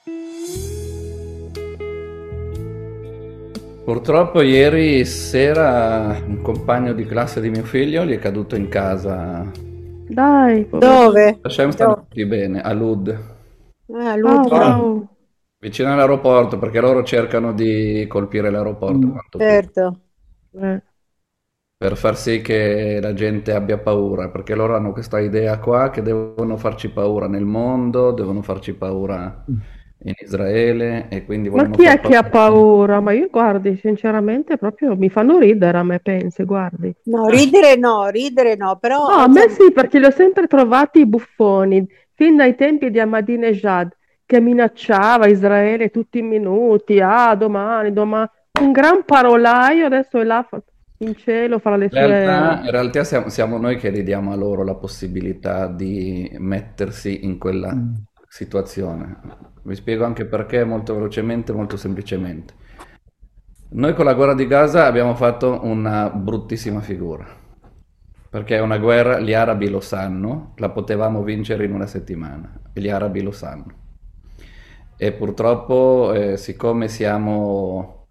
Purtroppo ieri sera un compagno di classe di mio figlio gli è caduto in casa. Dai, poverino. Dove? Hashem stanno Dove? tutti bene, a Lud, Ah, Ludra. wow. vicino all'aeroporto, perché loro cercano di colpire l'aeroporto quanto più, Certo. Eh, per far sì che la gente abbia paura, perché loro hanno questa idea qua che devono farci paura nel mondo, devono farci paura in Israele e quindi Ma vogliono chi far è che ha paura. paura? Ma io, guardi, sinceramente, proprio mi fanno ridere a me, pensi, guardi. No, ridere no, No, però a me insomma, sì, perché li ho sempre trovati buffoni, fin dai tempi di Ahmadinejad, che minacciava Israele tutti i minuti, ah, domani, domani. Un gran parolaio, adesso è là in cielo, fra le sue... In realtà siamo noi che gli diamo a loro la possibilità di mettersi in quella situazione. Vi spiego anche perché molto velocemente, molto semplicemente. Noi con la guerra di Gaza abbiamo fatto una bruttissima figura, perché è una guerra, gli arabi lo sanno, la potevamo vincere in una settimana, e gli arabi lo sanno. E purtroppo, siccome siamo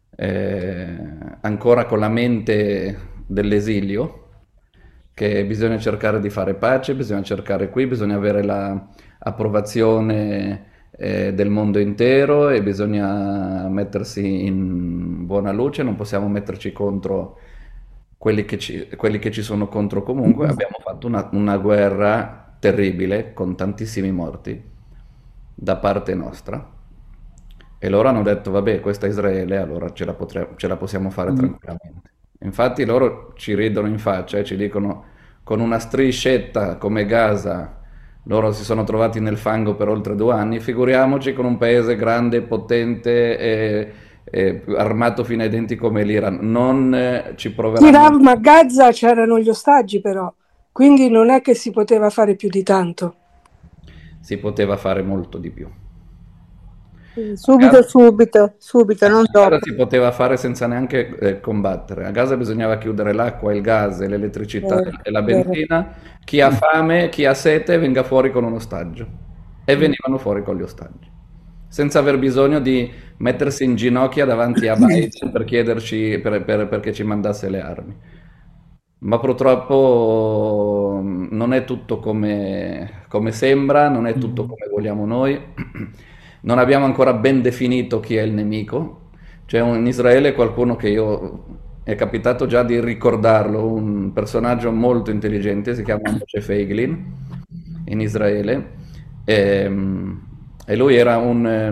ancora con la mente dell'esilio, che bisogna cercare di fare pace, bisogna cercare qui, bisogna avere l'approvazione del mondo intero e bisogna mettersi in buona luce, non possiamo metterci contro quelli che ci sono contro comunque. Abbiamo fatto una guerra terribile con tantissimi morti da parte nostra e loro hanno detto vabbè, questa è Israele, allora ce la possiamo fare tranquillamente. Infatti loro ci ridono in faccia e ci dicono con una striscetta come Gaza loro si sono trovati nel fango per oltre 2 anni, figuriamoci con un paese grande, potente e armato fino ai denti come l'Iran. Non ci proveranno. Ma a Gaza c'erano gli ostaggi però, quindi non è che si poteva fare più di tanto. Si poteva fare molto di più. A subito, Gaza, subito, subito, non a Gaza dopo. si poteva fare senza neanche combattere. A Gaza bisognava chiudere l'acqua, il gas, e l'elettricità Vero, e la vero. benzina. Chi ha fame, chi ha sete, venga fuori con un ostaggio. E venivano fuori con gli ostaggi. Senza aver bisogno di mettersi in ginocchia davanti a Biden per chiederci perché ci mandasse le armi. Ma purtroppo non è tutto come sembra, non è tutto come vogliamo noi. Non abbiamo ancora ben definito chi è il nemico. C'è in Israele qualcuno che io è capitato già di ricordarlo, un personaggio molto intelligente, si chiama Moshe Feiglin in Israele. E lui era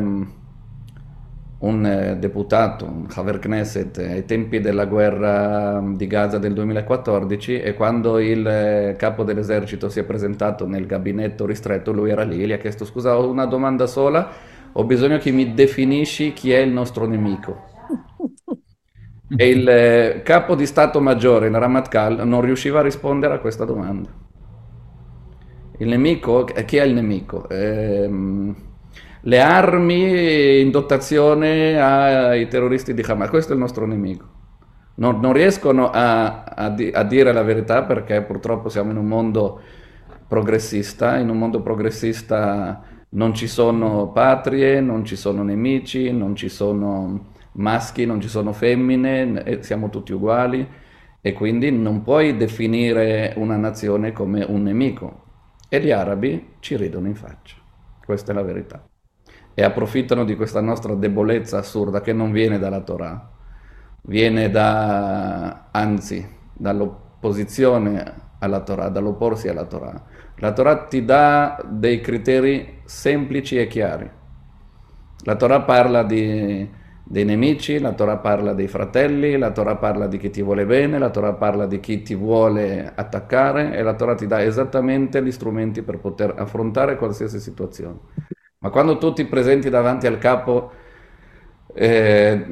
un deputato, un Haver Knesset, ai tempi della guerra di Gaza del 2014 e quando il capo dell'esercito si è presentato nel gabinetto ristretto, lui era lì e gli ha chiesto scusa, ho una domanda sola, ho bisogno che mi definisci chi è il nostro nemico. E il capo di Stato Maggiore, il Ramatkal, non riusciva a rispondere a questa domanda. Il nemico, chi è il nemico? Le armi in dotazione ai terroristi di Hamas, questo è il nostro nemico. Non riescono a dire la verità perché purtroppo siamo in un mondo progressista, in un mondo progressista non ci sono patrie, non ci sono nemici, non ci sono maschi, non ci sono femmine, siamo tutti uguali e quindi non puoi definire una nazione come un nemico. E gli arabi ci ridono in faccia, questa è la verità. E approfittano di questa nostra debolezza assurda che non viene dalla Torah, viene anzi, dall'opposizione alla Torah, dall'opporsi alla Torah. La Torah ti dà dei criteri semplici e chiari. La Torah parla dei nemici, la Torah parla dei fratelli, la Torah parla di chi ti vuole bene, la Torah parla di chi ti vuole attaccare e la Torah ti dà esattamente gli strumenti per poter affrontare qualsiasi situazione. Ma quando tu ti presenti davanti al capo, eh,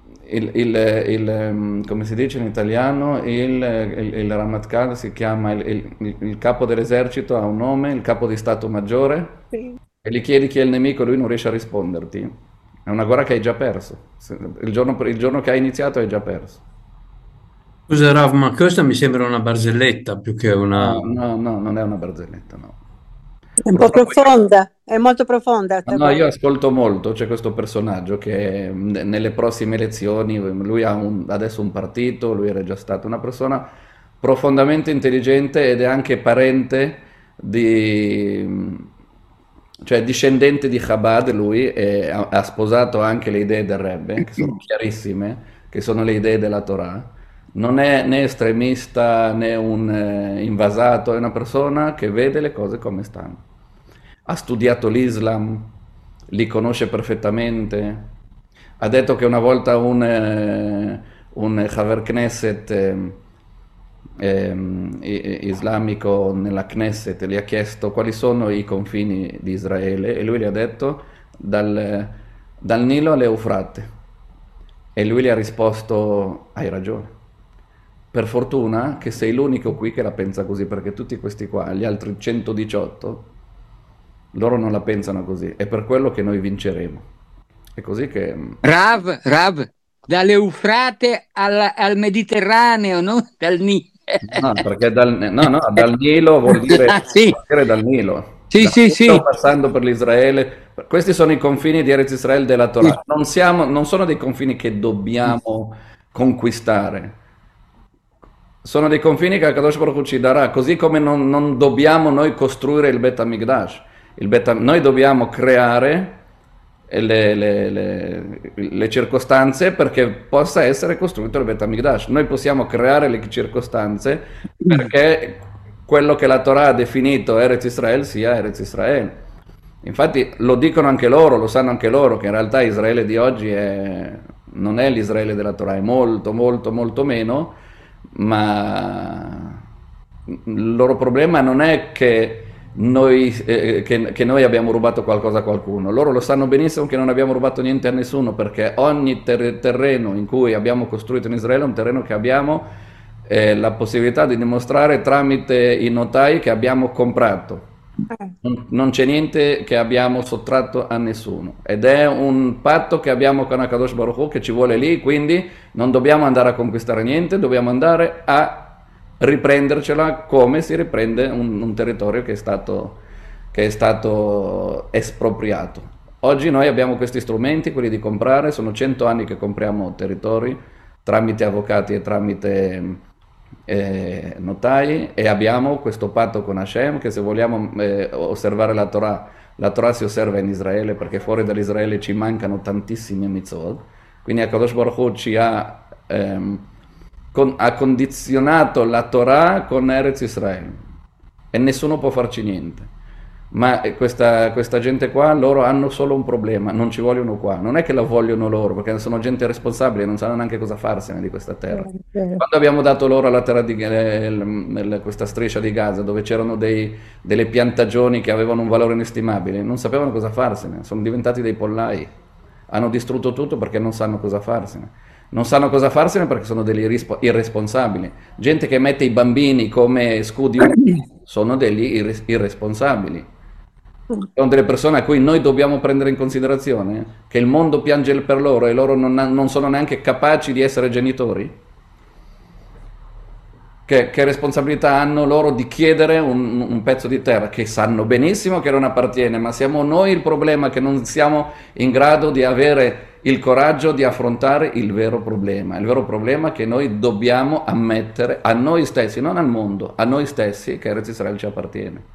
come si dice in italiano, il Ramatkal si chiama il capo dell'esercito, ha un nome, il capo di Stato Maggiore, Sì. e gli chiedi chi è il nemico e lui non riesce a risponderti. È una guerra che hai già perso. Il giorno che hai iniziato hai già perso. Scusa Rav, ma questa mi sembra una barzelletta più che una... No, no, no, non è una barzelletta, no. È un po' profonda, è molto profonda sta No, io cosa. ascolto molto, c'è questo personaggio che nelle prossime elezioni, lui ha adesso un partito, lui era già stato una persona profondamente intelligente ed è anche parente cioè discendente di Chabad, lui e ha sposato anche le idee del Rebbe, che sono chiarissime, che sono le idee della Torah. Non è né estremista né un invasato, è una persona che vede le cose come stanno. Ha studiato l'Islam, li conosce perfettamente. Ha detto che una volta un Haver Knesset islamico nella Knesset gli ha chiesto quali sono i confini di Israele e lui gli ha detto dal Nilo all'Eufrate. E lui gli ha risposto: hai ragione. Per fortuna che sei l'unico qui che la pensa così, perché tutti questi qua, gli altri 118, loro non la pensano così. È per quello che noi vinceremo. È così che... Rav, dall'Eufrate al Mediterraneo, non dal Nilo. No, perché dal Nilo vuol dire, Sì, vuol dire dal Nilo. sì, Dal sì, Nilo sì. passando per l'Israele. Questi sono i confini di Eretz Israele della Torah. Non sono dei confini che dobbiamo conquistare. Sono dei confini che Akadosh Baruch Hu ci darà, così come non dobbiamo noi costruire il Bet HaMikdash. Noi dobbiamo creare le circostanze perché possa essere costruito il Bet HaMikdash. Noi possiamo creare le circostanze perché quello che la Torah ha definito Eretz Israel sia Eretz Israel. Infatti lo dicono anche loro, lo sanno anche loro, che in realtà Israele di oggi non è l'Israele della Torah, è molto, molto, molto meno, ma il loro problema non è che noi abbiamo rubato qualcosa a qualcuno, loro lo sanno benissimo che non abbiamo rubato niente a nessuno, perché ogni terreno in cui abbiamo costruito in Israele è un terreno che abbiamo la possibilità di dimostrare tramite i notai che abbiamo comprato. Non c'è niente che abbiamo sottratto a nessuno ed è un patto che abbiamo con Akadosh Baruch Hu che ci vuole lì, quindi non dobbiamo andare a conquistare niente, dobbiamo andare a riprendercela come si riprende un territorio che è stato espropriato. Oggi noi abbiamo questi strumenti, quelli di comprare, sono 100 anni che compriamo territori tramite avvocati e tramite notai, e abbiamo questo patto con Hashem che se vogliamo osservare la Torah si osserva in Israele, perché fuori dall'Israele ci mancano tantissime mitzvot. Quindi Akadosh Baruch Hu ha condizionato la Torah con Eretz Israele e nessuno può farci niente. Ma questa gente qua, loro hanno solo un problema: non ci vogliono qua. Non è che la vogliono loro, perché sono gente responsabile, non sanno neanche cosa farsene di questa terra. Quando abbiamo dato loro la terra questa striscia di Gaza, dove c'erano delle piantagioni che avevano un valore inestimabile, non sapevano cosa farsene, sono diventati dei pollai. Hanno distrutto tutto perché non sanno cosa farsene. Non sanno cosa farsene perché sono degli irresponsabili. Gente che mette i bambini come scudi sono degli irresponsabili. Sono delle persone a cui noi dobbiamo prendere in considerazione che il mondo piange per loro e loro non sono neanche capaci di essere genitori. Che responsabilità hanno loro di chiedere un pezzo di terra che sanno benissimo che non appartiene, ma siamo noi il problema, che non siamo in grado di avere il coraggio di affrontare il vero problema che noi dobbiamo ammettere a noi stessi, non al mondo, a noi stessi, che Eretz Israele ci appartiene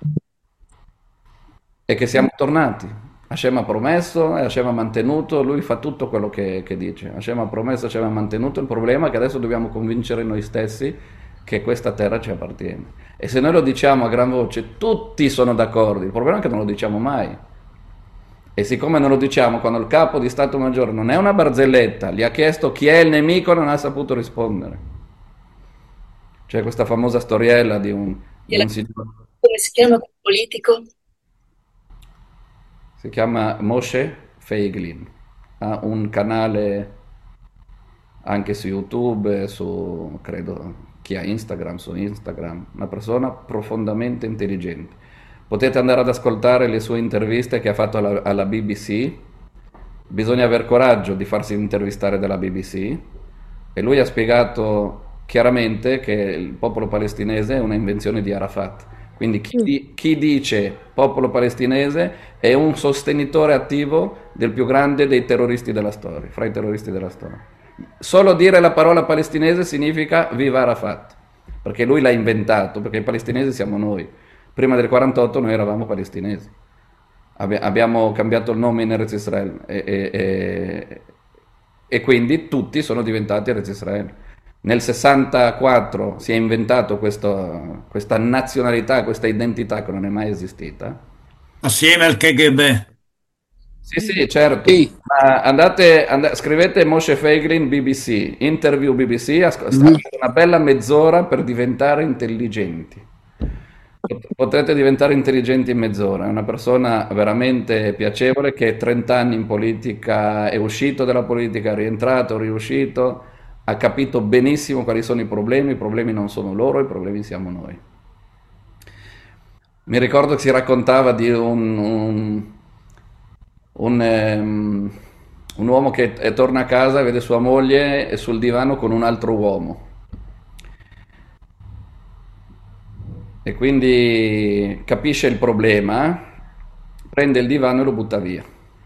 e che siamo tornati. Hashem ha promesso e Hashem ha mantenuto, lui fa tutto quello che dice. Hashem ha promesso, Hashem ha mantenuto. Il problema è che adesso dobbiamo convincere noi stessi che questa terra ci appartiene. E se noi lo diciamo a gran voce, tutti sono d'accordo. Il problema è che non lo diciamo mai. E siccome non lo diciamo, quando il capo di Stato Maggiore non è una barzelletta, gli ha chiesto chi è il nemico, non ha saputo rispondere. C'è questa famosa storiella di un signore. Come si chiama quel politico? Si chiama Moshe Feiglin. Ha un canale anche su YouTube, credo chi ha Instagram, su Instagram. Una persona profondamente intelligente. Potete andare ad ascoltare le sue interviste che ha fatto alla BBC. Bisogna aver coraggio di farsi intervistare dalla BBC, e lui ha spiegato chiaramente che il popolo palestinese è una invenzione di Arafat, Quindi chi dice popolo palestinese è un sostenitore attivo del più grande dei terroristi della storia, fra i terroristi della storia. Solo dire la parola palestinese significa viva Arafat, perché lui l'ha inventato, perché i palestinesi siamo noi. Prima del 48 noi eravamo palestinesi. Abbiamo cambiato il nome in Eretz Israel e quindi tutti sono diventati Eretz Israel. Nel 64 si è inventato questa nazionalità, questa identità che non è mai esistita. Assieme al KGB. Sì, sì, certo. Sì. Ma scrivete Moshe Feiglin BBC, interview BBC, avete una bella mezz'ora per diventare intelligenti. Potrete diventare intelligenti in mezz'ora. È una persona veramente piacevole che 30 anni in politica, è uscito dalla politica, è rientrato, riuscito, ha capito benissimo quali sono i problemi non sono loro, i problemi siamo noi. Mi ricordo che si raccontava di un uomo che torna a casa e vede sua moglie sul divano con un altro uomo. E quindi capisce il problema, prende il divano e lo butta via.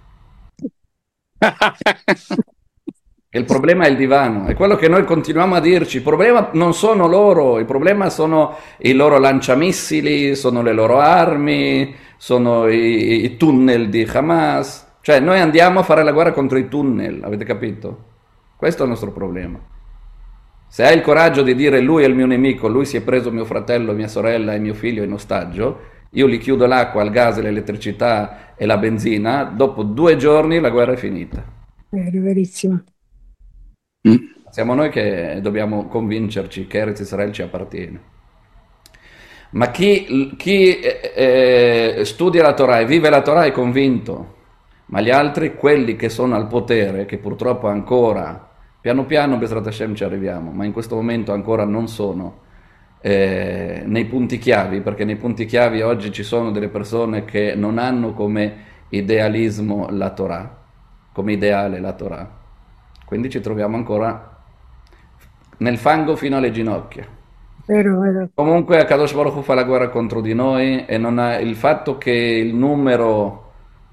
E il problema è il divano, è quello che noi continuiamo a dirci. Il problema non sono loro, il problema sono i loro lanciamissili, sono le loro armi, sono i tunnel di Hamas. Cioè noi andiamo a fare la guerra contro i tunnel, avete capito? Questo è il nostro problema. Se hai il coraggio di dire lui è il mio nemico, lui si è preso mio fratello, mia sorella e mio figlio in ostaggio, io gli chiudo l'acqua, il gas, l'elettricità e la benzina, dopo 2 giorni la guerra è finita. Verissimo. Siamo noi che dobbiamo convincerci che Eretz Israel ci appartiene. Ma chi studia la Torah e vive la Torah è convinto, ma gli altri, quelli che sono al potere, che purtroppo ancora, piano piano, Bezrat Hashem ci arriviamo, ma in questo momento ancora non sono nei punti chiavi, perché nei punti chiavi oggi ci sono delle persone che non hanno come idealismo la Torah, come ideale la Torah. Quindi ci troviamo ancora nel fango fino alle ginocchia. Vero. Comunque Akadosh Baruch Hu fa la guerra contro di noi e non ha, il fatto che il numero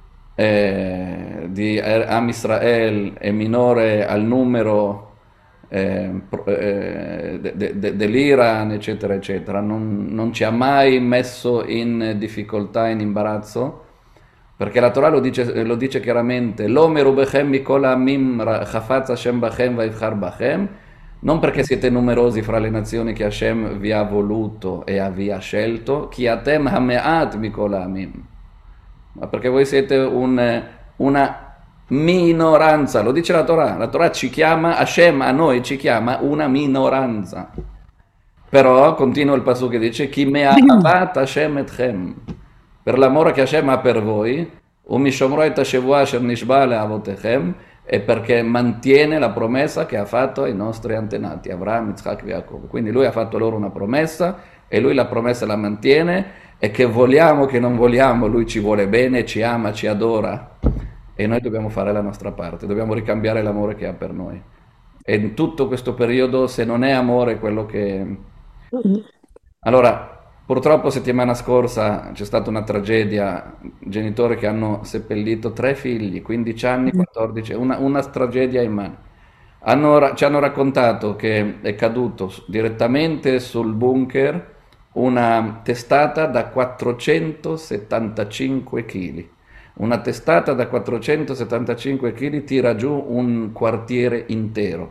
di Am Israel è minore al numero dell'Iran, eccetera, eccetera, non ci ha mai messo in difficoltà, in imbarazzo, perché la Torah lo dice chiaramente: l'omeru bechem mikol ha'amim chafaz Hashem bachem vayivchar bachem, non perché siete numerosi fra le nazioni che Hashem vi ha voluto e vi ha scelto, chi atem hameat mikol ha'amim, ma perché voi siete una minoranza, lo dice la Torah ci chiama, Hashem a noi ci chiama una minoranza. Però continua il pasuk che dice: chi me ahavat Hashem etchem, per l'amore che Hashem ha per voi, umishomro et hashavua asher nishba leavotechem, e perché mantiene la promessa che ha fatto ai nostri antenati, Abraham, Yitzhak e Jacob. Quindi lui ha fatto loro una promessa e lui la promessa la mantiene, e che vogliamo che non vogliamo, lui ci vuole bene, ci ama, ci adora, e noi dobbiamo fare la nostra parte, dobbiamo ricambiare l'amore che ha per noi. E in tutto questo periodo, se non è amore quello che... Allora, purtroppo settimana scorsa c'è stata una tragedia, genitori che hanno seppellito 3 figli, 15 anni, 14, una tragedia immane. Ci hanno raccontato che è caduto direttamente sul bunker una testata da 475 kg. Una testata da 475 kg tira giù un quartiere intero.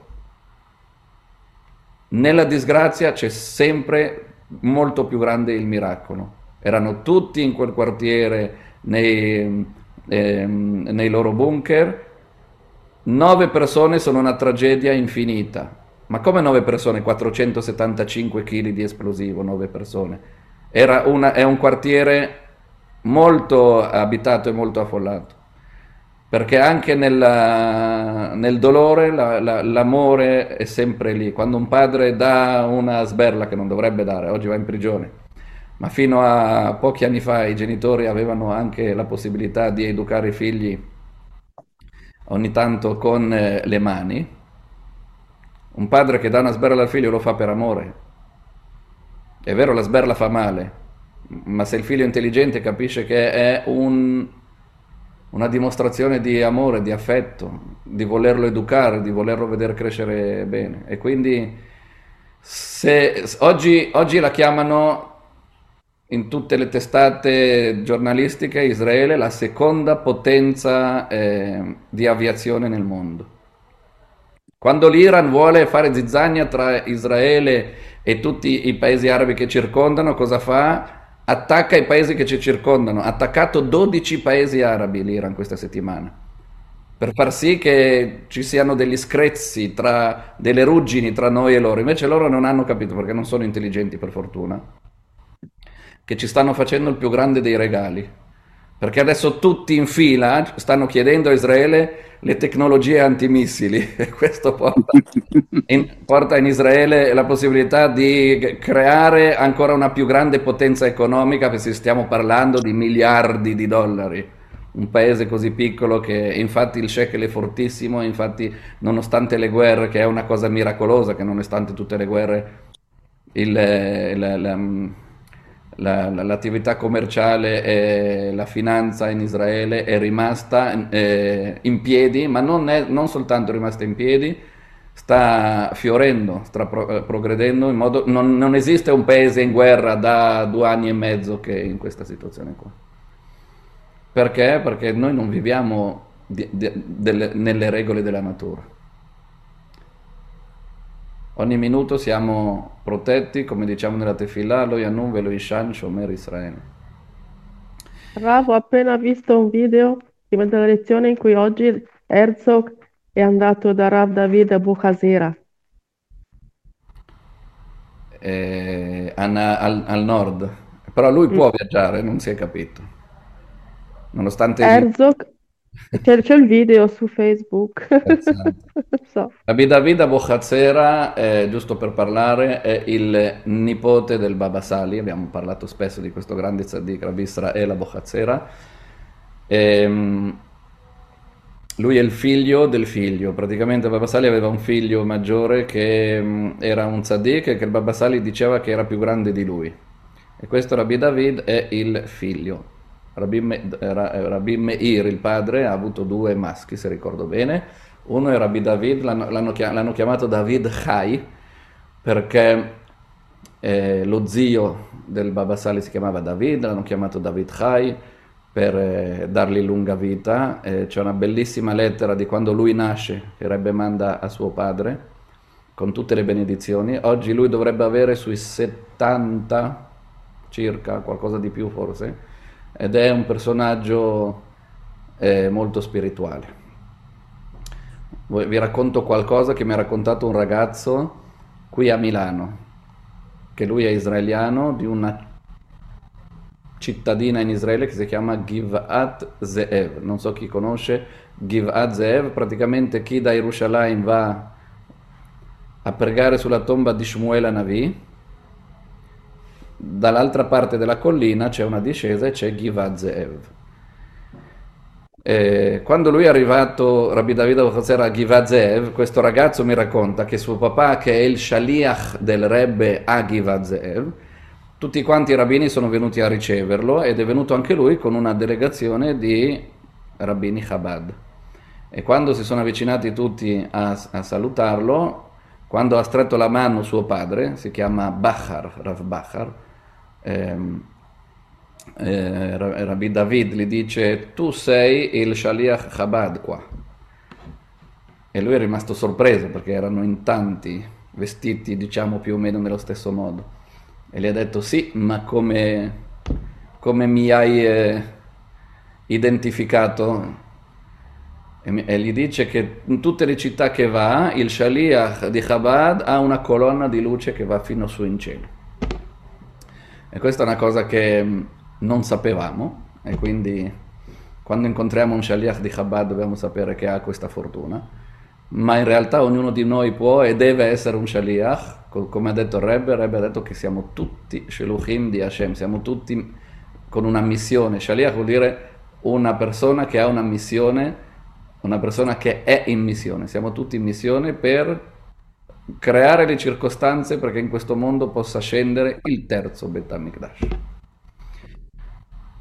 Nella disgrazia c'è sempre molto più grande il miracolo. Erano tutti in quel quartiere, nei loro bunker. 9 persone sono una tragedia infinita. Ma come 9 persone? 475 kg di esplosivo, 9 persone. È un quartiere molto abitato e molto affollato. Perché anche nel dolore l'amore è sempre lì. Quando un padre dà una sberla che non dovrebbe dare, oggi va in prigione, ma fino a pochi anni fa i genitori avevano anche la possibilità di educare i figli ogni tanto con le mani. Un padre che dà una sberla al figlio lo fa per amore. È vero, la sberla fa male, Ma se il figlio è intelligente capisce che è una dimostrazione di amore, di affetto, di volerlo educare, di volerlo vedere crescere bene. E quindi oggi la chiamano in tutte le testate giornalistiche Israele la seconda potenza di aviazione nel mondo. Quando l'Iran vuole fare zizzania tra Israele e tutti i paesi arabi che circondano, cosa fa? Attacca i paesi che ci circondano. Ha attaccato 12 paesi arabi l'Iran questa settimana, per far sì che ci siano degli screzi, delle ruggini tra noi e loro. Invece loro non hanno capito, perché non sono intelligenti per fortuna, che ci stanno facendo il più grande dei regali. Perché adesso tutti in fila stanno chiedendo a Israele le tecnologie antimissili e questo porta in Israele la possibilità di creare ancora una più grande potenza economica, perché stiamo parlando di miliardi di dollari. Un paese così piccolo che infatti il shekel è fortissimo, infatti nonostante le guerre, che è una cosa miracolosa, che nonostante tutte le guerre l'attività commerciale e la finanza in Israele è rimasta in piedi, ma non soltanto rimasta in piedi, sta fiorendo, sta progredendo in modo... Non esiste un paese in guerra da 2 anni e mezzo che è in questa situazione qua. Perché? Perché noi non viviamo nelle regole della natura. Ogni minuto siamo protetti, come diciamo nella Tefillah, lo Yanum velo Ishan Shomer Israele. Rav, ho appena visto un video prima della lezione in cui oggi Herzog è andato da Rav David Abu Hazira. Al nord. Però lui può viaggiare, non si è capito. Nonostante... Herzog, c'è il video su Facebook. So. Rabbi David Abu Hazera, giusto per parlare, è il nipote del Baba Sali. Abbiamo parlato spesso di questo grande tzaddik, Rabbi Israel Abu Hazera. Lui è il figlio del figlio. Praticamente Baba Sali aveva un figlio maggiore che era un tzaddik e che il Baba Sali diceva che era più grande di lui. E questo Rabbi David è il figlio. Rabbi Meir, il padre, ha avuto 2 maschi, se ricordo bene. Uno è Rabbi David, l'hanno chiamato David Chai, perché lo zio del Baba Sali si chiamava David, l'hanno chiamato David Chai per dargli lunga vita. C'è una bellissima lettera di quando lui nasce, che Rebbe manda a suo padre, con tutte le benedizioni. Oggi lui dovrebbe avere sui 70 circa, qualcosa di più forse, ed è un personaggio molto spirituale. Vi racconto qualcosa che mi ha raccontato un ragazzo qui a Milano, che lui è israeliano, di una cittadina in Israele che si chiama Givat Ze'ev. Non so chi conosce Givat Ze'ev. Praticamente chi da Yerushalayim va a pregare sulla tomba di Shmuel Hanavi, dall'altra parte della collina c'è una discesa e c'è Givat Ze'ev. Quando lui è arrivato, Rabbi David Abu Hazera, a Givat Ze'ev, questo ragazzo mi racconta che suo papà, che è il shaliach del Rebbe a Givat Ze'ev, tutti quanti i rabbini sono venuti a riceverlo ed è venuto anche lui con una delegazione di rabbini Chabad. E quando si sono avvicinati tutti a salutarlo, quando ha stretto la mano suo padre, si chiama Bachar, Rav Bachar, Rabbi David gli dice: tu sei il Shaliach Chabad qua. E lui è rimasto sorpreso perché erano in tanti, vestiti diciamo più o meno nello stesso modo, e gli ha detto: sì, ma come mi hai identificato? E gli dice che in tutte le città che va il Shaliach di Chabad ha una colonna di luce che va fino su in cielo. E questa è una cosa che non sapevamo, e quindi quando incontriamo un Shaliach di Chabad dobbiamo sapere che ha questa fortuna, ma in realtà ognuno di noi può e deve essere un Shaliach, come ha detto il Rebbe ha detto che siamo tutti Sheluchim di Hashem, siamo tutti con una missione. Shaliach vuol dire una persona che ha una missione, una persona che è in missione. Siamo tutti in missione per creare le circostanze perché in questo mondo possa scendere il terzo Bet HaMikdash.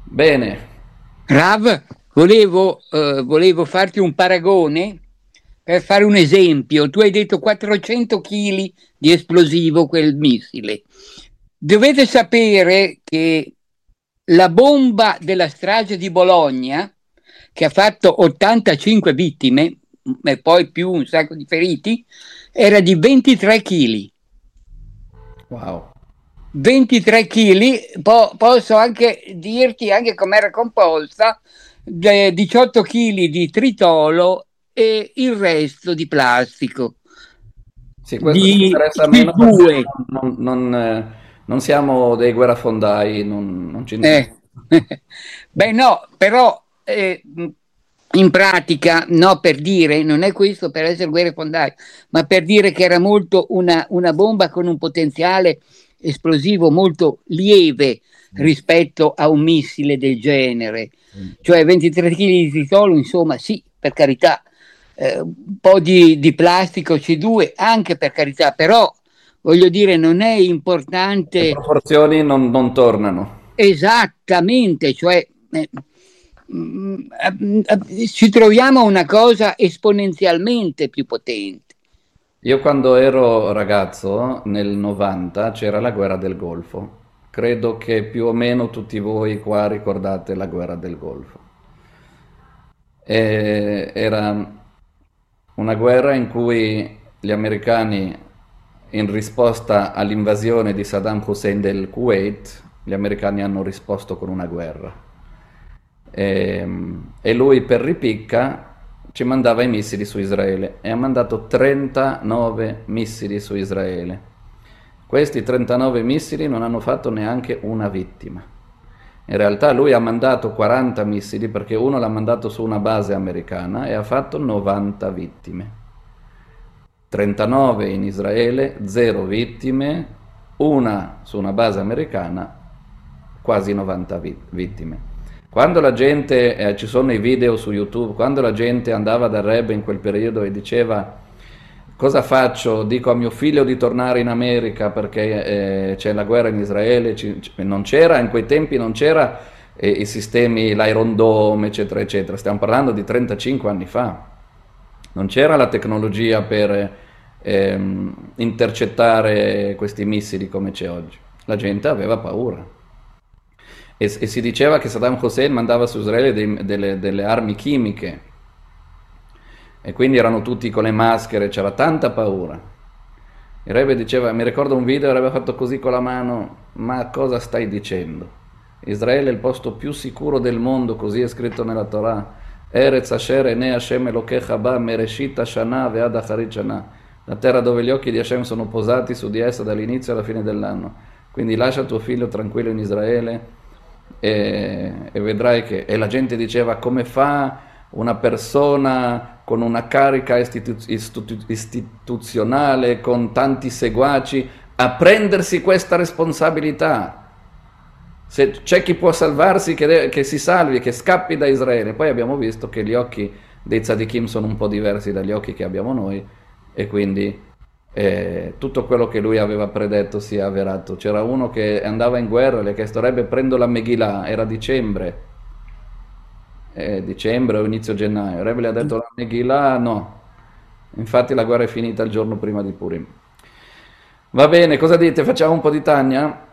Bene. Rav, volevo farti un paragone per fare un esempio. Tu hai detto 400 kg di esplosivo quel missile. Dovete sapere che la bomba della strage di Bologna, che ha fatto 85 vittime e poi più un sacco di feriti, era di 23 kg. Wow. 23 kg, posso anche dirti anche com'era composta, 18 kg di tritolo e il resto di plastico. Sì, questo ci interessa meno perché non siamo dei guerrafondai, non ci interessa. Beh no, però in pratica, no, per dire, non è questo per essere guerrafondai, ma per dire che era molto una bomba con un potenziale esplosivo molto lieve rispetto a un missile del genere, cioè 23 kg di tritolo, insomma, sì, per carità, un po' di plastico C2 anche, per carità, però voglio dire, non è importante. Le proporzioni non tornano. Esattamente, cioè ci troviamo a una cosa esponenzialmente più potente. Io quando ero ragazzo, nel 90, c'era la guerra del Golfo. Credo che più o meno tutti voi qua ricordate la guerra del Golfo. Era una guerra in cui gli americani, in risposta all'invasione di Saddam Hussein del Kuwait, gli americani hanno risposto con una guerra. E lui per ripicca ci mandava i missili su Israele e ha mandato 39 missili su Israele. Questi 39 missili non hanno fatto neanche una vittima. In realtà lui ha mandato 40 missili perché uno l'ha mandato su una base americana e ha fatto 90 vittime. 39 in Israele, 0 vittime, una su una base americana, quasi 90 vittime. Quando la gente, ci sono i video su YouTube, quando la gente andava dal Rebbe in quel periodo e diceva cosa faccio? Dico a mio figlio di tornare in America perché c'è la guerra in Israele, non c'era, in quei tempi non c'era i sistemi, l'Iron Dome, eccetera, eccetera. Stiamo parlando di 35 anni fa. Non c'era la tecnologia per intercettare questi missili come c'è oggi. La gente aveva paura. E si diceva che Saddam Hussein mandava su Israele delle armi chimiche e quindi erano tutti con le maschere, c'era tanta paura. Il Rebbe diceva, mi ricordo un video, aveva fatto così con la mano, ma cosa stai dicendo? Israele è il posto più sicuro del mondo, così è scritto nella Torah. Eretz Asher Enei Hashem Elokecha Ba Mereshit Hashana Ve'ad Acharit Shana. La terra dove gli occhi di Hashem sono posati su di essa dall'inizio alla fine dell'anno. Quindi lascia tuo figlio tranquillo in Israele e vedrai che... E la gente diceva, come fa una persona con una carica istituzionale, con tanti seguaci, a prendersi questa responsabilità? Se c'è chi può salvarsi, che si salvi, che scappi da Israele. Poi abbiamo visto che gli occhi dei tzadikim sono un po' diversi dagli occhi che abbiamo noi, e quindi tutto quello che lui aveva predetto si è avverato. C'era uno che andava in guerra, le ha chiesto, Rebbe, prendo la Megillah, era dicembre o inizio gennaio. Rebbe le ha detto, la Megillah no, infatti la guerra è finita il giorno prima di Purim. Va bene, cosa dite? Facciamo un po' di Tanya?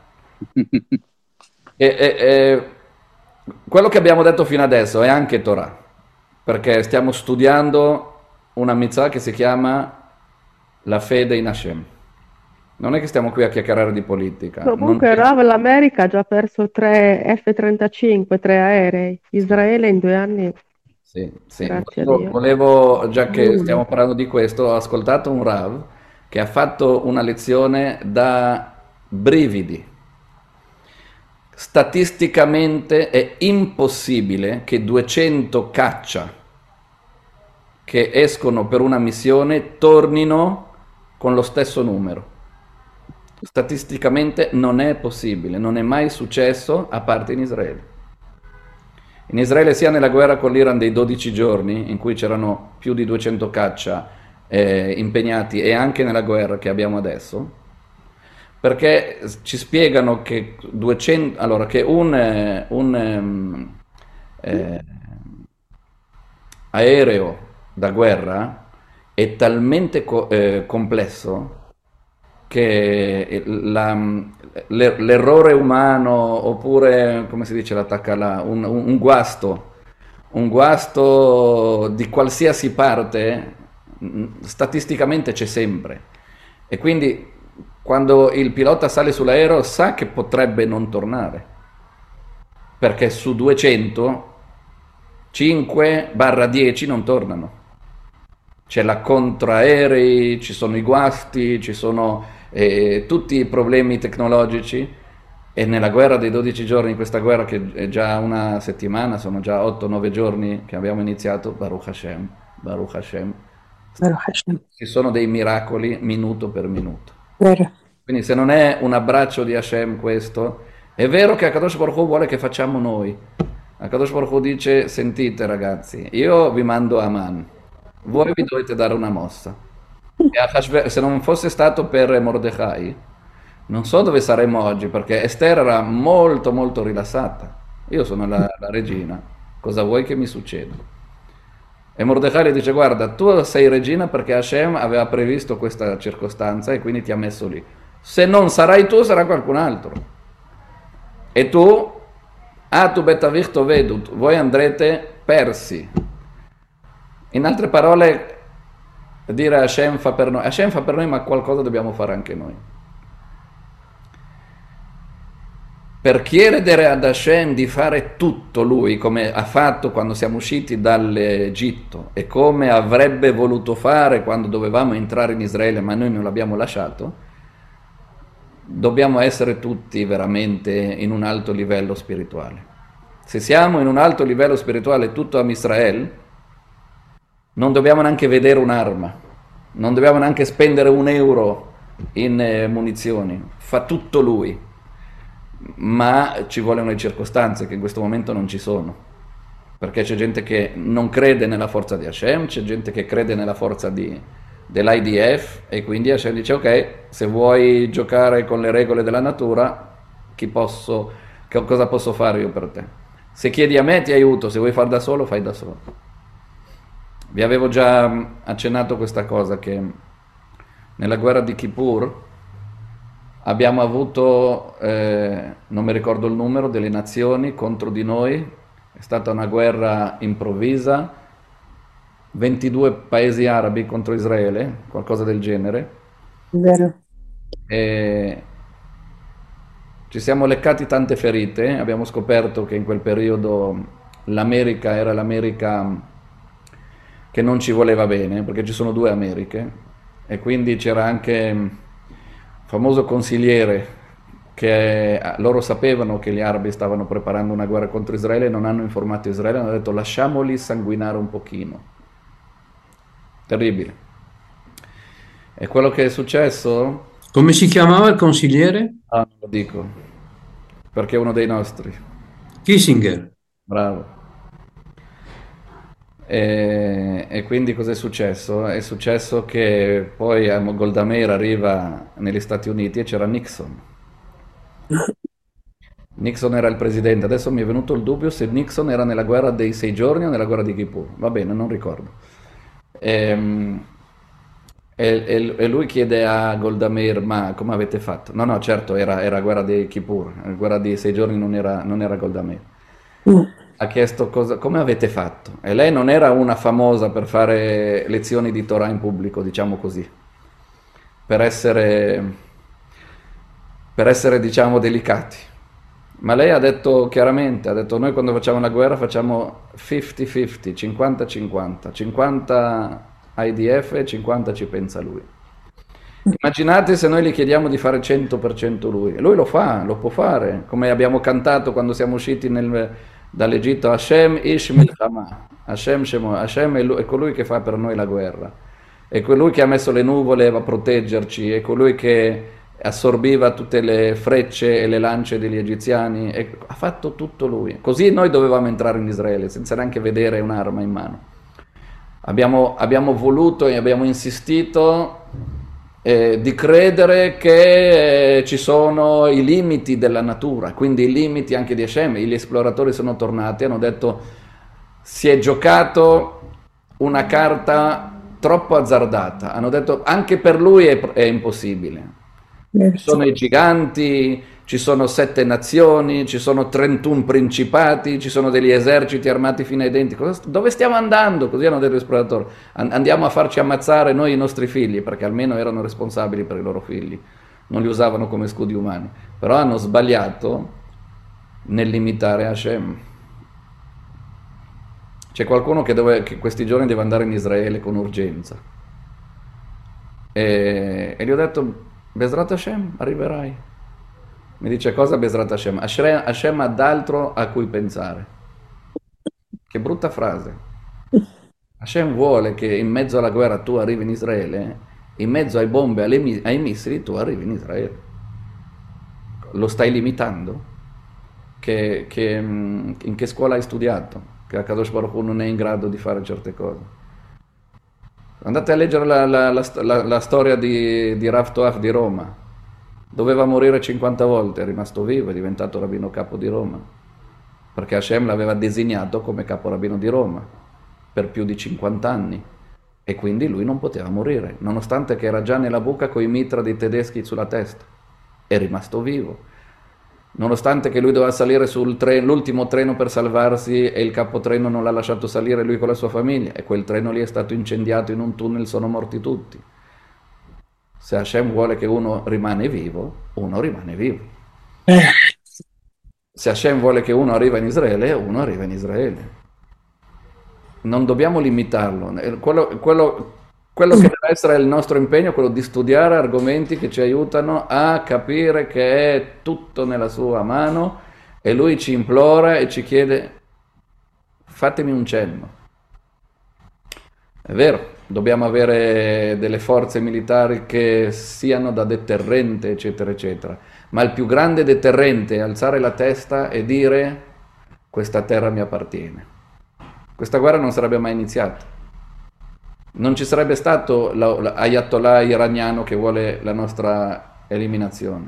Quello che abbiamo detto fino adesso è anche Torah, perché stiamo studiando una mitzvah che si chiama la fede in Hashem. Non è che stiamo qui a chiacchierare di politica. Comunque, Rav, l'America ha già perso 3 F-35, 3 aerei. Israele in 2 anni. Sì. Grazie a Dio. Volevo, già che stiamo parlando di questo, ho ascoltato un Rav che ha fatto una lezione da brividi. Statisticamente è impossibile che 200 caccia che escono per una missione tornino con lo stesso numero. Statisticamente non è possibile, non è mai successo, a parte in Israele. In Israele, sia nella guerra con l'Iran dei 12 giorni, in cui c'erano più di 200 caccia impegnati, e anche nella guerra che abbiamo adesso, perché ci spiegano che 200, allora, che eh, aereo da guerra è talmente complesso che l'errore umano, oppure, come si dice, l'attacca là, un guasto di qualsiasi parte, statisticamente c'è sempre. E quindi quando il pilota sale sull'aereo sa che potrebbe non tornare, perché su 200, 5/10 non tornano. C'è la contraerei, ci sono i guasti, ci sono tutti i problemi tecnologici, e nella guerra dei 12 giorni, questa guerra che è già una settimana, sono già 8-9 giorni che abbiamo iniziato, Baruch Hashem, Baruch Hashem, Baruch Hashem. ci sono dei miracoli minuto per minuto. Vero. Quindi se non è un abbraccio di Hashem questo, è vero che Akadosh Baruch Hu vuole che facciamo noi. Akadosh Baruch Hu dice: sentite ragazzi, io vi mando Aman, voi vi dovete dare una mossa. E se non fosse stato per Mordecai, non so dove saremmo oggi, perché Esther era molto molto rilassata. Io sono la regina, cosa vuoi che mi succeda? E Mordecai le dice: guarda, tu sei regina perché Hashem aveva previsto questa circostanza e quindi ti ha messo lì. Se non sarai tu, sarà qualcun altro. E tu, tu betavichto vedut, voi andrete persi. In altre parole, dire Hashem fa per noi, ma qualcosa dobbiamo fare anche noi. Per chiedere ad Hashem di fare tutto lui, come ha fatto quando siamo usciti dall'Egitto e come avrebbe voluto fare quando dovevamo entrare in Israele, ma noi non l'abbiamo lasciato, dobbiamo essere tutti veramente in un alto livello spirituale. Se siamo in un alto livello spirituale tutto Am Israel, non dobbiamo neanche vedere un'arma, non dobbiamo neanche spendere €1 in munizioni, fa tutto lui, ma ci vogliono le circostanze che in questo momento non ci sono, perché c'è gente che non crede nella forza di Hashem, c'è gente che crede nella forza dell'IDF, e quindi Hashem dice: ok, se vuoi giocare con le regole della natura, cosa posso fare io per te? Se chiedi a me ti aiuto, se vuoi far da solo, fai da solo. Vi avevo già accennato questa cosa, che nella guerra di Kippur abbiamo avuto, non mi ricordo il numero, delle nazioni contro di noi. È stata una guerra improvvisa, 22 paesi arabi contro Israele, qualcosa del genere. Vero. E ci siamo leccati tante ferite. Abbiamo scoperto che in quel periodo l'America era l'America che non ci voleva bene, perché ci sono due Americhe, e quindi c'era anche il famoso consigliere che loro sapevano che gli arabi stavano preparando una guerra contro Israele, non hanno informato Israele, hanno detto: lasciamoli sanguinare un pochino. Terribile. E quello che è successo? Come si chiamava il consigliere? Non lo dico, perché è uno dei nostri. Kissinger. Bravo. E quindi cos'è successo? È successo che poi Golda Meir arriva negli Stati Uniti e c'era Nixon. Nixon era il presidente. Adesso mi è venuto il dubbio se Nixon era nella guerra dei 6 giorni o nella guerra di Kippur. Va bene, non ricordo. E lui chiede a Golda Meir: ma come avete fatto? No, certo, era guerra di Kippur. La guerra di 6 giorni non era Golda Meir. Ha chiesto come avete fatto, e lei non era una famosa per fare lezioni di Torah in pubblico, diciamo così, per essere diciamo delicati, ma lei ha detto chiaramente, ha detto: noi quando facciamo la guerra facciamo 50-50, 50-50, 50 IDF e 50 ci pensa lui. Immaginate se noi gli chiediamo di fare 100% lui, e lui lo fa, lo può fare, come abbiamo cantato quando siamo usciti dall'Egitto: Hashem ish milchama, Hashem è colui che fa per noi la guerra, è colui che ha messo le nuvole a proteggerci, è colui che assorbiva tutte le frecce e le lance degli egiziani, e ha fatto tutto lui. Così noi dovevamo entrare in Israele senza neanche vedere un'arma in mano. Abbiamo voluto e abbiamo insistito di credere che ci sono i limiti della natura, quindi i limiti anche di Hashem. Gli esploratori sono tornati, hanno detto si è giocato una carta troppo azzardata, hanno detto anche per lui è impossibile. Ci sono i giganti, ci sono 7 nazioni, ci sono 31 principati, ci sono degli eserciti armati fino ai denti. Dove stiamo andando? Così hanno detto gli esploratori. Andiamo a farci ammazzare noi i nostri figli, perché almeno erano responsabili per i loro figli, non li usavano come scudi umani. Però hanno sbagliato nel limitare Hashem. C'è qualcuno che questi giorni deve andare in Israele con urgenza. E gli ho detto, Bezrat Hashem, arriverai. Mi dice cosa Bezrat Hashem? Hashem ha d'altro a cui pensare. Che brutta frase. Hashem vuole che in mezzo alla guerra tu arrivi in Israele, in mezzo ai bombe, ai missili tu arrivi in Israele. Lo stai limitando? In che scuola hai studiato? Che Akadosh Baruch Hu non è in grado di fare certe cose. Andate a leggere la storia di Rav Toaf di Roma. Doveva morire 50 volte, è rimasto vivo, è diventato rabbino capo di Roma, perché Hashem l'aveva designato come capo rabbino di Roma per più di 50 anni e quindi lui non poteva morire, nonostante che era già nella buca con i mitra dei tedeschi sulla testa. È rimasto vivo. Nonostante che lui doveva salire l'ultimo treno per salvarsi e il capotreno non l'ha lasciato salire lui con la sua famiglia e quel treno lì è stato incendiato in un tunnel, sono morti tutti. Se Hashem vuole che uno rimane vivo, uno rimane vivo. Se Hashem vuole che uno arriva in Israele, uno arriva in Israele. Non dobbiamo limitarlo. Quello che deve essere il nostro impegno è quello di studiare argomenti che ci aiutano a capire che è tutto nella sua mano e lui ci implora e ci chiede fatemi un cenno. È vero, dobbiamo avere delle forze militari che siano da deterrente, eccetera, eccetera, ma il più grande deterrente è alzare la testa e dire questa terra mi appartiene. Questa guerra non sarebbe mai iniziata. Non ci sarebbe stato l'ayatollah iraniano che vuole la nostra eliminazione.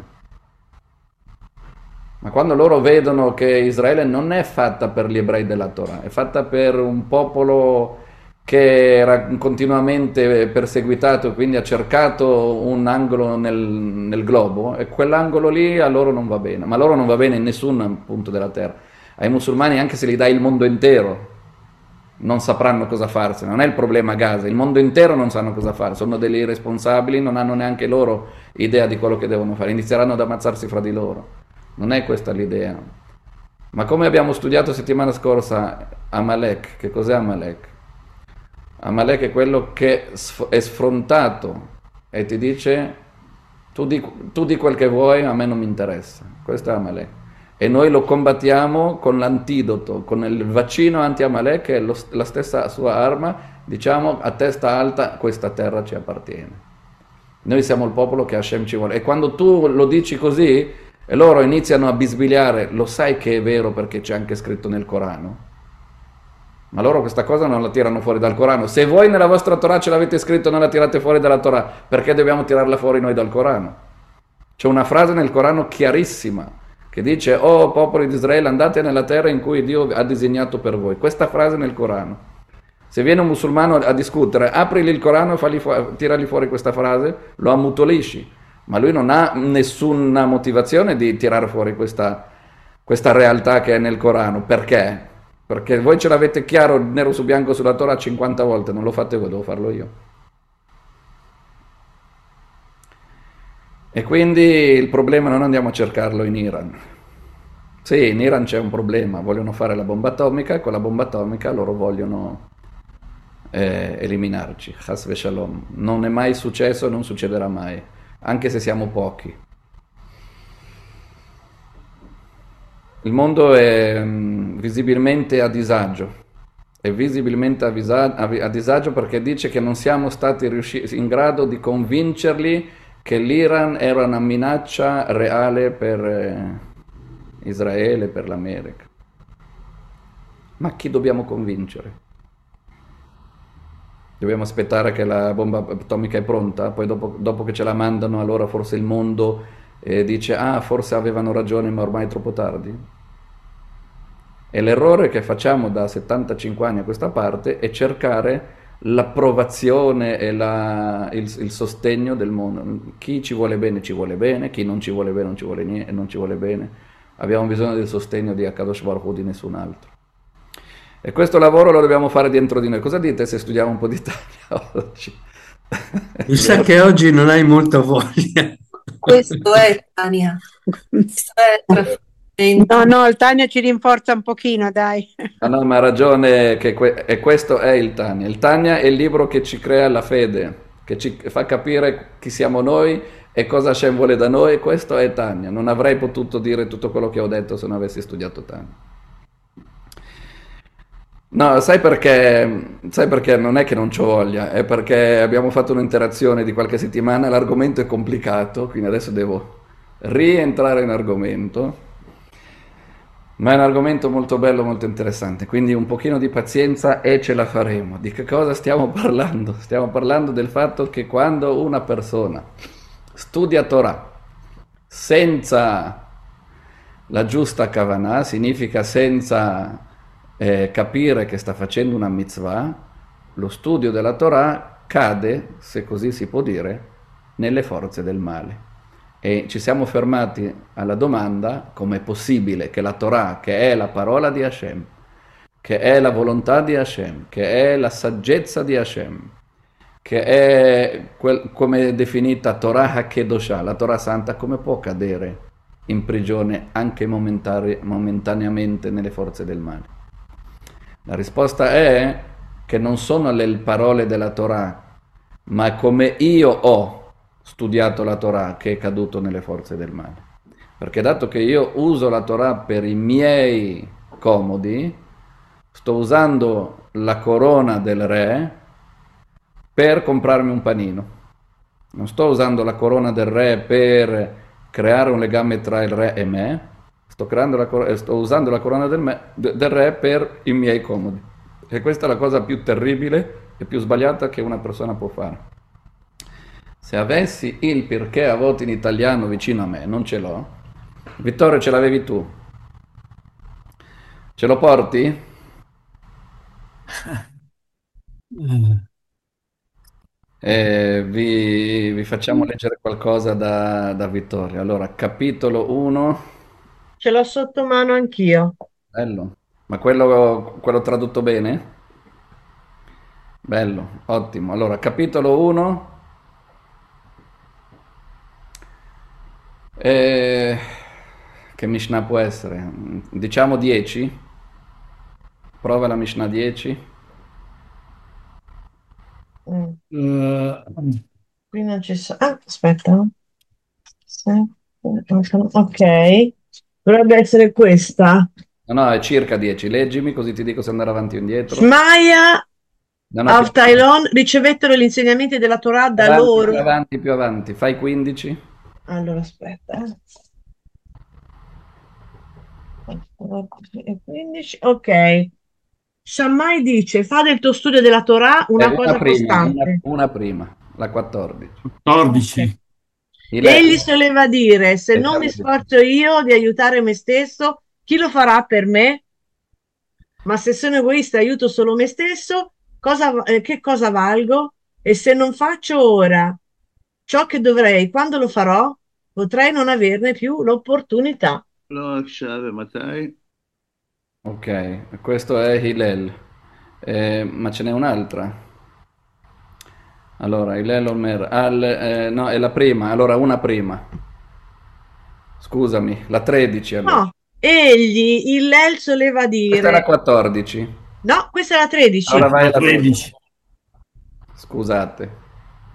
Ma quando loro vedono che Israele non è fatta per gli ebrei della Torah, è fatta per un popolo che era continuamente perseguitato e quindi ha cercato un angolo nel globo, e quell'angolo lì a loro non va bene. Ma a loro non va bene in nessun punto della terra. Ai musulmani, anche se gli dai il mondo intero, non sapranno cosa farsene. Non è il problema Gaza, il mondo intero non sanno cosa fare, sono degli irresponsabili, non hanno neanche loro idea di quello che devono fare, inizieranno ad ammazzarsi fra di loro. Non è questa l'idea. Ma come abbiamo studiato settimana scorsa Amalek, che cos'è Amalek? Amalek è quello che è sfrontato e ti dice tu di quel che vuoi, a me non mi interessa. Questo è Amalek. E noi lo combattiamo con l'antidoto, con il vaccino anti-Amalek, che è la stessa sua arma, diciamo a testa alta, questa terra ci appartiene. Noi siamo il popolo che Hashem ci vuole. E quando tu lo dici così, e loro iniziano a bisbigliare, lo sai che è vero perché c'è anche scritto nel Corano? Ma loro questa cosa non la tirano fuori dal Corano. Se voi nella vostra Torah ce l'avete scritto e non la tirate fuori dalla Torah, perché dobbiamo tirarla fuori noi dal Corano? C'è una frase nel Corano chiarissima, che dice, oh popoli di Israele, andate nella terra in cui Dio ha disegnato per voi. Questa frase nel Corano. Se viene un musulmano a discutere, aprili il Corano e tiragli fuori questa frase, lo ammutolisci. Ma lui non ha nessuna motivazione di tirare fuori questa realtà che è nel Corano. Perché? Perché voi ce l'avete chiaro, nero su bianco sulla Torah 50 volte, non lo fate voi, devo farlo io. E quindi il problema non andiamo a cercarlo in Iran. Sì, in Iran c'è un problema, vogliono fare la bomba atomica e con la bomba atomica loro vogliono eliminarci. Chas v'shalom. Non è mai successo e non succederà mai, anche se siamo pochi. Il mondo è visibilmente a disagio. È visibilmente a disagio perché dice che non siamo stati in grado di convincerli che l'Iran era una minaccia reale per Israele, per l'America. Ma chi dobbiamo convincere? Dobbiamo aspettare che la bomba atomica è pronta, poi dopo che ce la mandano, allora forse il mondo dice, ah, forse avevano ragione, ma ormai è troppo tardi. E l'errore che facciamo da 75 anni a questa parte è cercare l'approvazione e il sostegno del mondo. Chi ci vuole bene, chi non ci vuole bene non ci vuole niente, non ci vuole bene. Abbiamo bisogno del sostegno di Akadosh Baruch Hu, di nessun altro. E questo lavoro lo dobbiamo fare dentro di noi. Cosa dite se studiamo un po' di Italia oggi? Mi sa che oggi non hai molta voglia. Questo è Tania. Questo è trasferimento. No, il Tania ci rinforza un pochino, dai. No, ma ha ragione, e questo è il Tanya. Il Tanya è il libro che ci crea la fede, che ci fa capire chi siamo noi e cosa Hashem vuole da noi. Questo è Tanya. Non avrei potuto dire tutto quello che ho detto se non avessi studiato Tanya. No, sai perché? Sai perché non è che non c'ho voglia, è perché abbiamo fatto un'interazione di qualche settimana, l'argomento è complicato, quindi adesso devo rientrare in argomento, ma è un argomento molto bello, molto interessante, quindi un pochino di pazienza e ce la faremo. Di che cosa stiamo parlando? Stiamo parlando del fatto che quando una persona studia Torah senza la giusta kavanah, significa senza capire che sta facendo una mitzvah, lo studio della Torah cade, se così si può dire, nelle forze del male. E ci siamo fermati alla domanda: com'è possibile che la Torah, che è la parola di Hashem, che è la volontà di Hashem, che è la saggezza di Hashem, che è come è definita Torah HaKedoshah, la Torah santa, come può cadere in prigione anche momentaneamente nelle forze del male? La risposta è che non sono le parole della Torah, ma è come io ho studiato la Torah che è caduto nelle forze del male. Perché dato che io uso la Torah per i miei comodi, sto usando la corona del re per comprarmi un panino. Non sto usando la corona del re per creare un legame tra il re e me, sto usando la corona del re per i miei comodi. E questa è la cosa più terribile e più sbagliata che una persona può fare. Se avessi il perché a voti in italiano vicino a me, non ce l'ho. Vittorio, ce l'avevi tu? Ce lo porti? Vi facciamo leggere qualcosa da Vittorio. Allora, capitolo 1. Ce l'ho sotto mano anch'io. Bello. Ma quello tradotto bene? Bello, ottimo. Allora, capitolo 1. Che Mishnah può essere? Diciamo 10? Prova la Mishnah 10. Qui non ci sono. Ah, aspetta. Ok. Dovrebbe essere questa. No, è circa 10. Leggimi così ti dico se andare avanti o indietro. Shmaya No, of Tailon ricevettero gli insegnamenti della Torah da loro. Più avanti. Fai 15. Allora, aspetta. 15. Ok. Shammai dice: fa del tuo studio della Torah una cosa costante. Una prima, la 14. 14. Egli soleva dire: se non mi sforzo io di aiutare me stesso, chi lo farà per me? Ma se sono egoista e aiuto solo me stesso, che cosa valgo? E se non faccio ora ciò che dovrei, quando lo farò, potrei non averne più l'opportunità. Ok, questo è Hillel, ma ce n'è un'altra. Allora, Hillel Omer, no, è la prima, allora una prima. Scusami, la 13 allora. No, egli, Hillel soleva dire... Questa è la 14. No, questa è la 13. Allora vai alla 13. Scusate.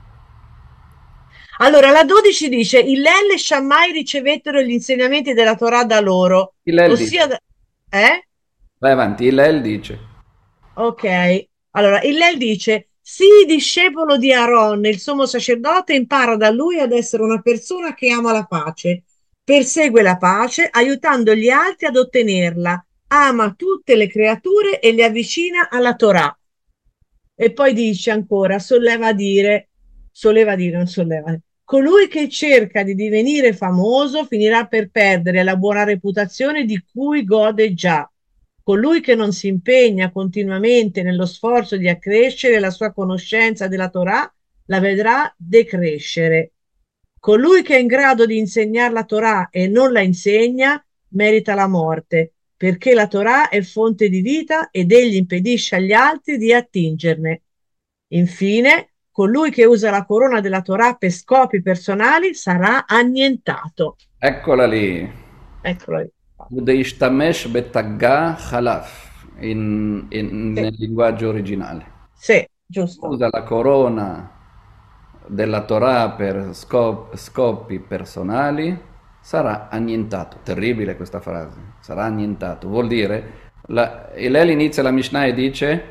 Allora, la 12 dice: Hillel e Shammai ricevettero gli insegnamenti della Torah da loro. Hillel ossia... Vai avanti, Hillel dice. Ok, allora Hillel dice: sii discepolo di Aaron, il sommo sacerdote, impara da lui ad essere una persona che ama la pace, persegue la pace aiutando gli altri ad ottenerla, ama tutte le creature e li avvicina alla Torah. E poi dice ancora, solleva a dire, non solleva. Colui che cerca di divenire famoso finirà per perdere la buona reputazione di cui gode già. Colui che non si impegna continuamente nello sforzo di accrescere la sua conoscenza della Torah la vedrà decrescere. Colui che è in grado di insegnare la Torah e non la insegna merita la morte, perché la Torah è fonte di vita ed egli impedisce agli altri di attingerne. Infine, colui che usa la corona della Torah per scopi personali sarà annientato. Eccola lì. Eccola lì. Udeshtamesh betagga khalaf Sì. nel linguaggio originale. Sì, giusto. Usa la corona della Torah per scopi personali, sarà annientato. Terribile questa frase. Sarà annientato. Vuol dire, Hillel inizia la Mishnah e dice: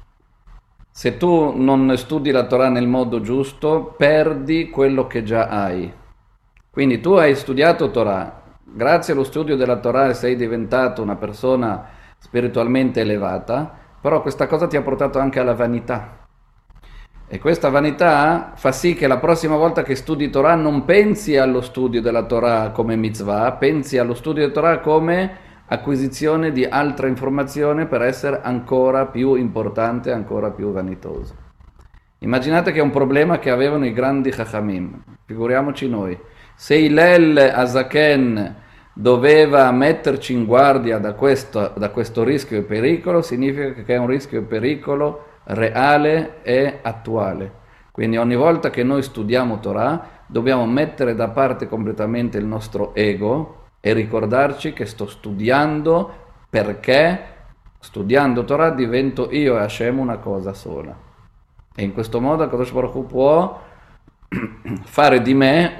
se tu non studi la Torah nel modo giusto, perdi quello che già hai. Quindi tu hai studiato Torah, grazie allo studio della Torah sei diventato una persona spiritualmente elevata, però questa cosa ti ha portato anche alla vanità. E questa vanità fa sì che la prossima volta che studi Torah non pensi allo studio della Torah come mitzvah, pensi allo studio della Torah come acquisizione di altra informazione per essere ancora più importante, ancora più vanitoso. Immaginate che è un problema che avevano i grandi Chachamim, figuriamoci noi. Se Hillel Azaken doveva metterci in guardia da questo rischio e pericolo, significa che è un rischio e pericolo reale e attuale. Quindi ogni volta che noi studiamo Torah dobbiamo mettere da parte completamente il nostro ego e ricordarci che sto studiando perché studiando Torah divento io e Hashem una cosa sola. E in questo modo Akadosh Baruch Hu può fare di me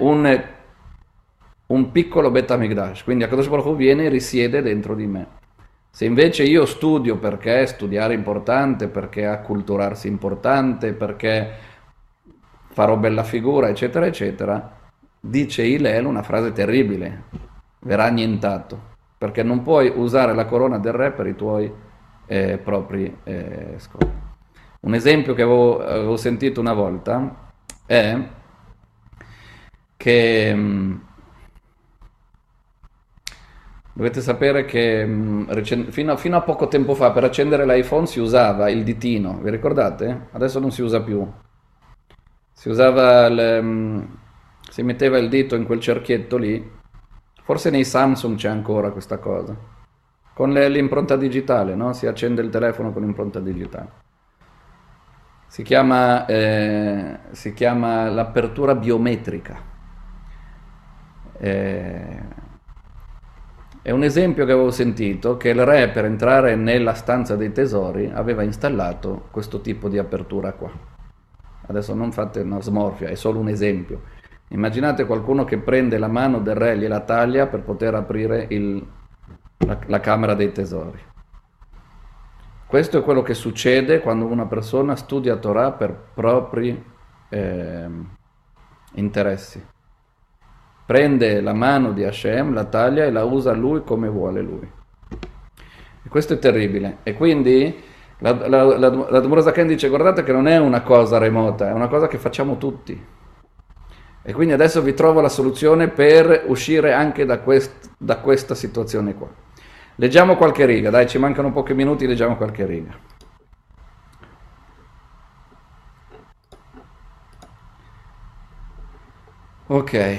un piccolo Bet HaMikdash. Quindi Akadosh Baruch Hu viene e risiede dentro di me. Se invece io studio perché studiare è importante, perché acculturarsi è importante, perché farò bella figura, eccetera, eccetera, dice Hillel una frase terribile: verrà annientato, perché non puoi usare la corona del re per i tuoi propri scopi. Un esempio che avevo sentito una volta è che dovete sapere che fino a poco tempo fa per accendere l'iPhone si usava il ditino, vi ricordate? Adesso non si usa più. Si usava si metteva il dito in quel cerchietto lì. Forse nei Samsung c'è ancora questa cosa. Con l'impronta digitale, no? Si accende il telefono con l'impronta digitale. Si chiama l'apertura biometrica. È un esempio che avevo sentito, che il re per entrare nella stanza dei tesori aveva installato questo tipo di apertura qua. Adesso non fate una smorfia, è solo un esempio. Immaginate qualcuno che prende la mano del re e gliela taglia per poter aprire la camera dei tesori. Questo è quello che succede quando una persona studia Torah per propri interessi. Prende la mano di Hashem, la taglia e la usa lui come vuole lui. E questo è terribile. E quindi la Zaken dice: guardate che non è una cosa remota, è una cosa che facciamo tutti. E quindi adesso vi trovo la soluzione per uscire anche da questa situazione qua. Leggiamo qualche riga, dai, ci mancano pochi minuti, leggiamo qualche riga. Ok.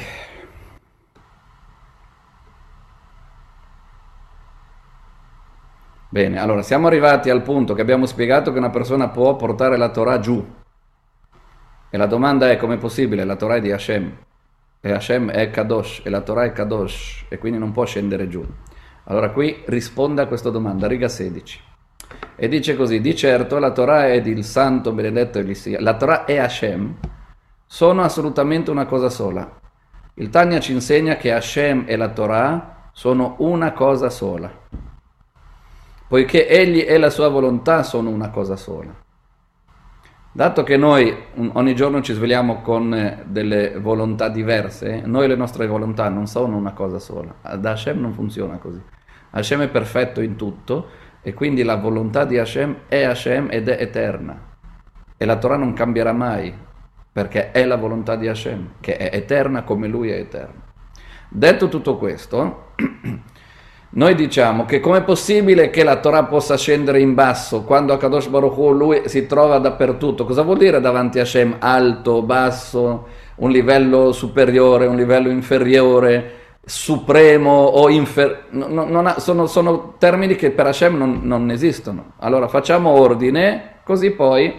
Bene, allora siamo arrivati al punto che abbiamo spiegato che una persona può portare la Torah giù. E la domanda è: com'è possibile? La Torah è di Hashem. E Hashem è Kadosh, e la Torah è Kadosh, e quindi non può scendere giù. Allora qui risponde a questa domanda, riga 16. E dice così: di certo la Torah ed il santo benedetto egli sia, la Torah e Hashem sono assolutamente una cosa sola. Il Tanya ci insegna che Hashem e la Torah sono una cosa sola, poiché egli e la sua volontà sono una cosa sola. Dato che noi ogni giorno ci svegliamo con delle volontà diverse, noi le nostre volontà non sono una cosa sola. Da Hashem non funziona così. Hashem è perfetto in tutto e quindi la volontà di Hashem è Hashem ed è eterna. e la Torah non cambierà mai, perché è la volontà di Hashem, che è eterna come Lui è eterno. Detto tutto questo, noi diciamo che com'è possibile che la Torah possa scendere in basso quando Akadosh Baruch Hu Lui si trova dappertutto? Cosa vuol dire davanti a Hashem? Alto, basso, un livello superiore, un livello inferiore, supremo o sono termini che per Hashem non esistono. Allora facciamo ordine, così poi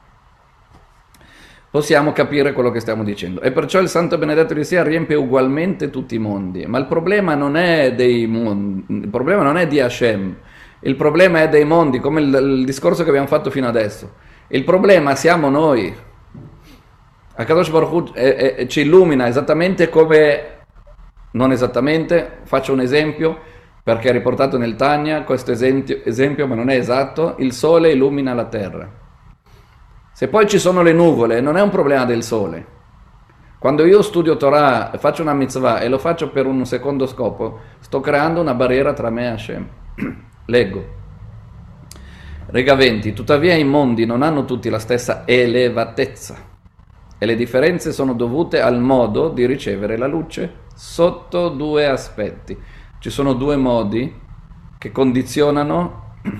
possiamo capire quello che stiamo dicendo. E perciò il Santo Benedetto di sia riempie ugualmente tutti i mondi. Ma il problema non è dei mondi, il problema non è di Hashem, il problema è dei mondi, come il discorso che abbiamo fatto fino adesso. Il problema siamo noi. Akadosh Baruch Hu ci illumina esattamente come, non esattamente, faccio un esempio, perché è riportato nel Tanya, questo esempio, ma non è esatto, il sole illumina la terra. Se poi ci sono le nuvole, non è un problema del sole. Quando io studio Torah, faccio una mitzvah e lo faccio per un secondo scopo, sto creando una barriera tra me e Hashem. Leggo. Riga 20. Tuttavia i mondi non hanno tutti la stessa elevatezza e le differenze sono dovute al modo di ricevere la luce sotto due aspetti. Ci sono due modi che condizionano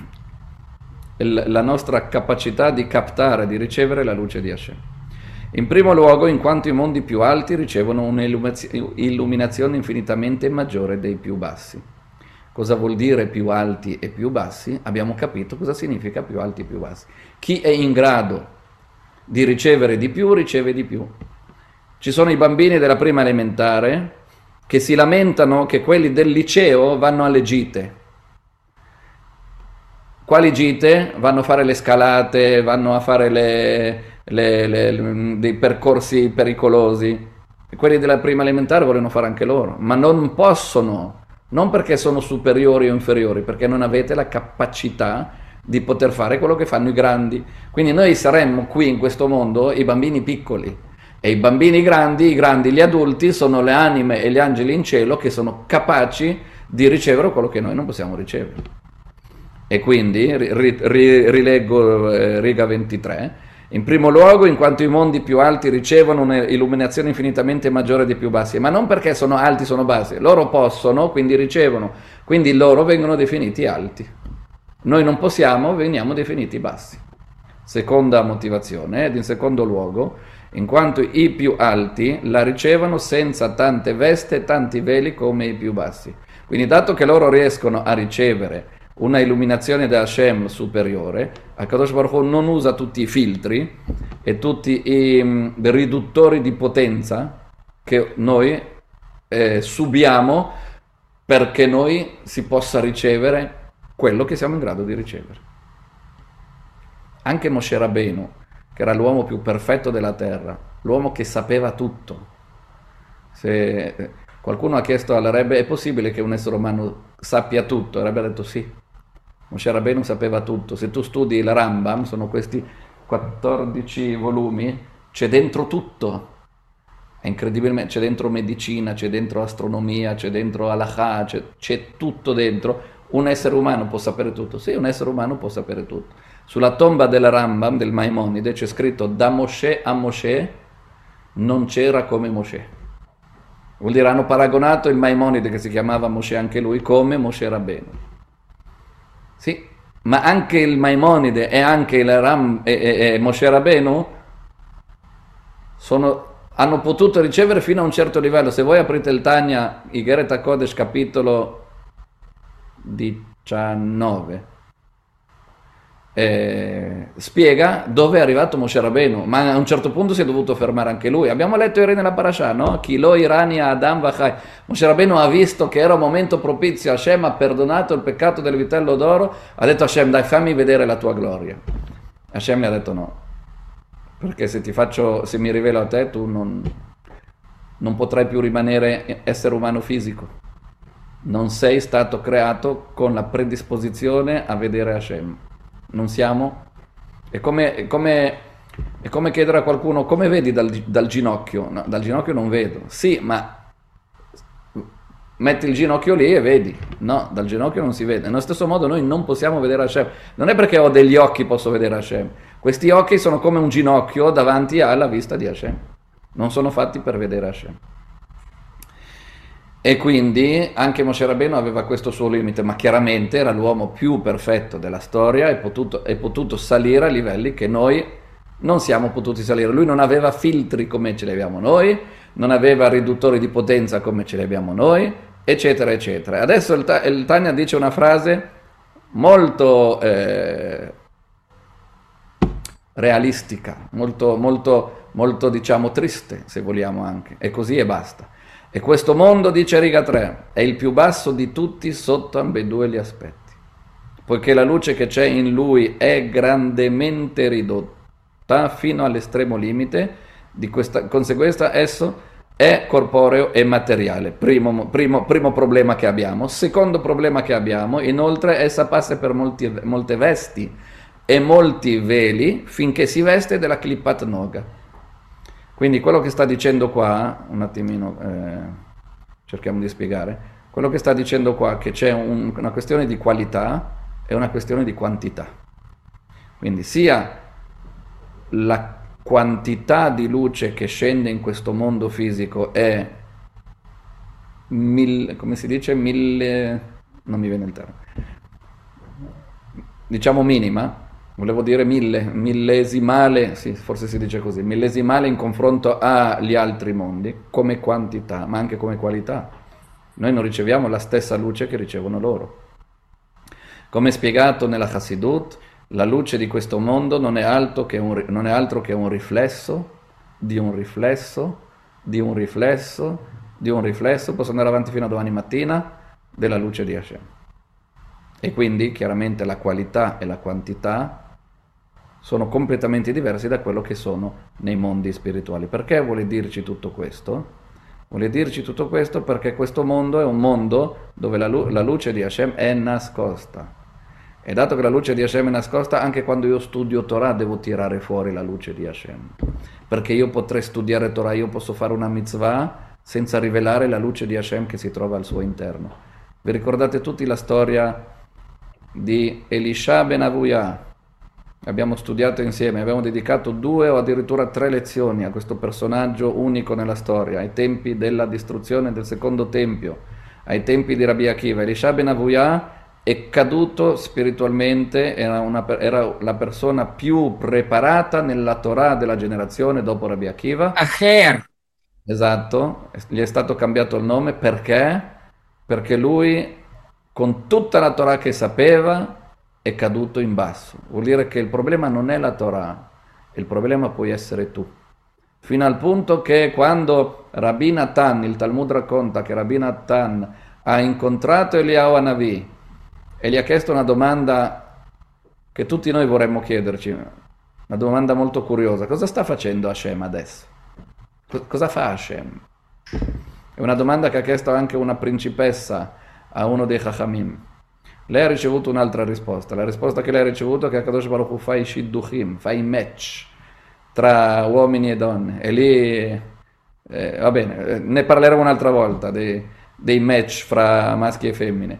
la nostra capacità di captare, di ricevere la luce di Hashem. In primo luogo, in quanto i mondi più alti ricevono un'illuminazione infinitamente maggiore dei più bassi. Cosa vuol dire più alti e più bassi? Abbiamo capito cosa significa più alti e più bassi. Chi è in grado di ricevere di più, riceve di più. Ci sono i bambini della prima elementare che si lamentano che quelli del liceo vanno alle gite. Quali gite? Vanno a fare le scalate, vanno a fare dei percorsi pericolosi. E quelli della prima elementare vogliono fare anche loro, ma non possono, non perché sono superiori o inferiori, perché non avete la capacità di poter fare quello che fanno i grandi. Quindi noi saremmo qui in questo mondo i bambini piccoli, e i bambini grandi, gli adulti, sono le anime e gli angeli in cielo che sono capaci di ricevere quello che noi non possiamo ricevere. E quindi rileggo riga 23. In primo luogo, in quanto i mondi più alti ricevono un'illuminazione infinitamente maggiore dei più bassi, ma non perché sono alti, sono bassi, loro possono, quindi ricevono, quindi loro vengono definiti alti. Noi non possiamo, veniamo definiti bassi. Seconda motivazione, ed in secondo luogo, in quanto i più alti la ricevono senza tante veste e tanti veli come i più bassi. Quindi dato che loro riescono a ricevere una illuminazione da Hashem superiore, Akadosh Baruch Hu non usa tutti i filtri e tutti i riduttori di potenza che noi subiamo perché noi si possa ricevere quello che siamo in grado di ricevere. Anche Moshe Rabbeinu, che era l'uomo più perfetto della terra, l'uomo che sapeva tutto. Se qualcuno ha chiesto alla Rebbe, è possibile che un essere umano sappia tutto? La Rebbe ha detto sì. Moshe Rabbeinu sapeva tutto. Se tu studi il Rambam, sono questi 14 volumi, c'è dentro tutto. È incredibilmente, c'è dentro medicina, c'è dentro astronomia, c'è dentro halakha, c'è tutto dentro. Un essere umano può sapere tutto? Sì, un essere umano può sapere tutto. Sulla tomba del Rambam, del Maimonide, c'è scritto da Moshe a Moshe non c'era come Moshe. Vuol dire hanno paragonato il Maimonide, che si chiamava Moshe anche lui, come Moshe Rabbeinu. Sì, ma anche il Maimonide e anche il Moshe Rabbeinu hanno potuto ricevere fino a un certo livello. Se voi aprite il Tanya, Igeret HaKodesh, capitolo 19, spiega dove è arrivato Moshe Rabbeinu, ma a un certo punto si è dovuto fermare anche lui. Abbiamo letto ieri nella parasha, no? Ki lo irani Adam vachai. Moshe Rabbeinu ha visto che era un momento propizio, Hashem ha perdonato il peccato del vitello d'oro, ha detto Hashem, dai, fammi vedere la tua gloria. Hashem gli ha detto no, perché se mi rivelo a te, tu non potrai più rimanere essere umano fisico. Non sei stato creato con la predisposizione a vedere Hashem. Non siamo? È come chiedere a qualcuno, come vedi dal ginocchio? No, dal ginocchio non vedo. Sì, ma metti il ginocchio lì e vedi. No, dal ginocchio non si vede. Nello stesso modo noi non possiamo vedere Hashem. Non è perché ho degli occhi posso vedere Hashem. Questi occhi sono come un ginocchio davanti alla vista di Hashem, non sono fatti per vedere Hashem. E quindi anche Moshe Rabbeinu aveva questo suo limite, ma chiaramente era l'uomo più perfetto della storia e potuto salire a livelli che noi non siamo potuti salire. Lui non aveva filtri come ce li abbiamo noi, non aveva riduttori di potenza come ce li abbiamo noi, eccetera, eccetera. Adesso il Tanya dice una frase molto realistica, molto diciamo triste, se vogliamo anche, e così e basta. E questo mondo, dice riga 3, è il più basso di tutti sotto ambedue gli aspetti, poiché la luce che c'è in lui è grandemente ridotta fino all'estremo limite, di questa conseguenza esso è corporeo e materiale. Primo problema che abbiamo. Secondo problema che abbiamo, inoltre, essa passa per molte vesti e molti veli finché si veste della Klippat Noga. Quindi quello che sta dicendo qua, un attimino, cerchiamo di spiegare, quello che sta dicendo qua che c'è una questione di qualità e una questione di quantità. Quindi sia la quantità di luce che scende in questo mondo fisico è come si dice? Non mi viene il termine. Diciamo minima. Volevo dire millesimale, sì, forse si dice così, millesimale in confronto agli altri mondi, come quantità, ma anche come qualità. Noi non riceviamo la stessa luce che ricevono loro. Come spiegato nella Chassidut, la luce di questo mondo non è altro che un riflesso, di un riflesso, di un riflesso, di un riflesso, posso andare avanti fino a domani mattina, della luce di Hashem. E quindi chiaramente la qualità e la quantità sono completamente diversi da quello che sono nei mondi spirituali. Perché vuole dirci tutto questo? Vuole dirci tutto questo perché questo mondo è un mondo dove la luce di Hashem è nascosta. E dato che la luce di Hashem è nascosta, anche quando io studio Torah devo tirare fuori la luce di Hashem. Perché io potrei studiare Torah, io posso fare una mitzvah senza rivelare la luce di Hashem che si trova al suo interno. Vi ricordate tutti la storia di Elisha ben Avuya? Abbiamo studiato insieme, abbiamo dedicato 2 o addirittura 3 lezioni a questo personaggio unico nella storia, ai tempi della distruzione del secondo tempio, ai tempi di Rabbi Akiva. Elisha ben Avuya è caduto spiritualmente, era la persona più preparata nella Torah della generazione dopo Rabbi Akiva. Acher. Esatto, gli è stato cambiato il nome perché? Perché lui, con tutta la Torah che sapeva, è caduto in basso. Vuol dire che il problema non è la Torah, il problema puoi essere tu. Fino al punto che quando Rabbi Natan, il Talmud racconta che Rabbi Natan ha incontrato Eliyahu Hanavi e gli ha chiesto una domanda che tutti noi vorremmo chiederci, una domanda molto curiosa: cosa sta facendo Hashem adesso? Cosa fa Hashem? È una domanda che ha chiesto anche una principessa a uno dei Chachamim. Lei ha ricevuto un'altra risposta. La risposta che lei ha ricevuto è che Akadosh Baruch Hu fa i shidduchim, fa i match tra uomini e donne. E lì, va bene, ne parleremo un'altra volta dei match fra maschi e femmine.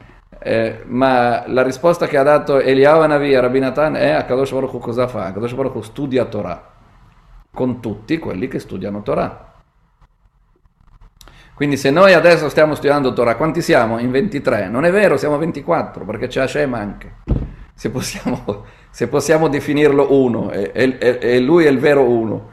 Ma la risposta che ha dato Eliyahu Hanavi a Rabbi Natan è: Akadosh Baruch Hu cosa fa? Akadosh Baruch Hu studia Torah con tutti quelli che studiano Torah. Quindi se noi adesso stiamo studiando Torah, quanti siamo? In 23. Non è vero, siamo 24, perché c'è Hashem anche. Se possiamo definirlo uno, e lui è il vero uno.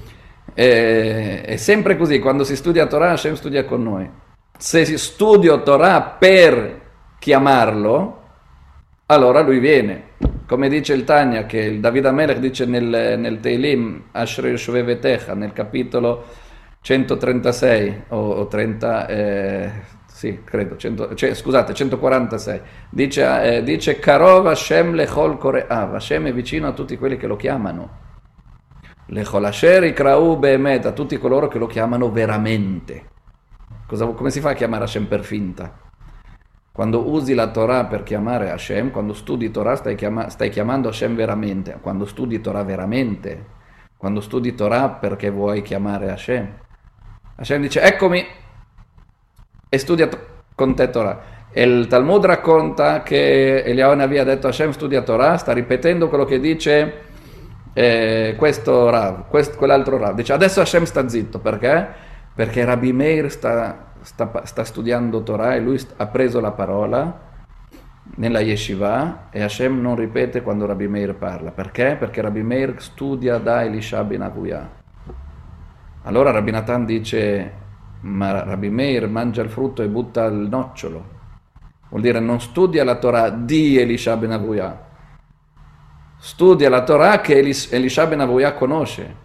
È sempre così, quando si studia Torah, Hashem studia con noi. Se si studia Torah per chiamarlo, allora lui viene. Come dice il Tanya, che il David HaMelech dice nel Teilim, Ashrei Shovevetecha, nel capitolo 136 o 30, sì, credo, 146, dice Karov Hashem lechol kore'av, Hashem è vicino a tutti quelli che lo chiamano, lechol asher ikra'u be'emet, a tutti coloro che lo chiamano veramente. Come si fa a chiamare Hashem per finta? Quando usi la Torah per chiamare Hashem, quando studi Torah stai chiamando Hashem veramente, quando studi Torah veramente, quando studi Torah perché vuoi chiamare Hashem. Hashem dice: eccomi, e studia con te Torah. E il Talmud racconta che Eliyahu Hanavi ha detto: Hashem studia Torah, sta ripetendo quello che dice quell'altro Rav dice adesso Hashem sta zitto, perché? Perché Rabbi Meir sta studiando Torah e lui ha preso la parola nella yeshiva e Hashem non ripete quando Rabbi Meir parla. Perché? Perché Rabbi Meir studia da Elisha ben Avuya. Allora Rabbi Natan dice, ma Rabbi Meir mangia il frutto e butta il nocciolo. Vuol dire non studia la Torah di Elisha ben Avuya, studia la Torah che Elisha ben Avuya conosce.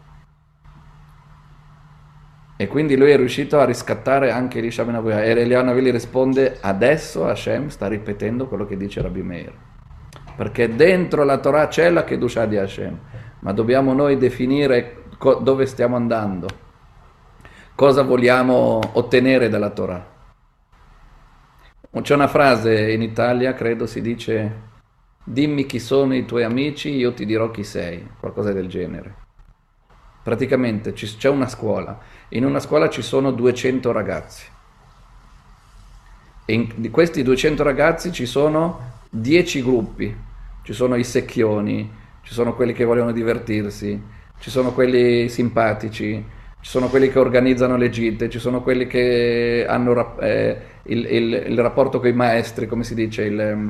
E quindi lui è riuscito a riscattare anche Elisha ben Avuya. E Eliyahu Navi risponde, adesso Hashem sta ripetendo quello che dice Rabbi Meir. Perché dentro la Torah c'è la Kedusha di Hashem, ma dobbiamo noi definire dove stiamo andando, cosa vogliamo ottenere dalla Torah. C'è una frase in Italia, credo si dice, dimmi chi sono i tuoi amici, io ti dirò chi sei, qualcosa del genere. Praticamente c'è una scuola, in una scuola ci sono 200 ragazzi e di questi 200 ragazzi ci sono 10 gruppi, ci sono i secchioni, ci sono quelli che vogliono divertirsi, ci sono quelli simpatici, ci sono quelli che organizzano le gite, ci sono quelli che hanno il rapporto con i maestri, come si dice,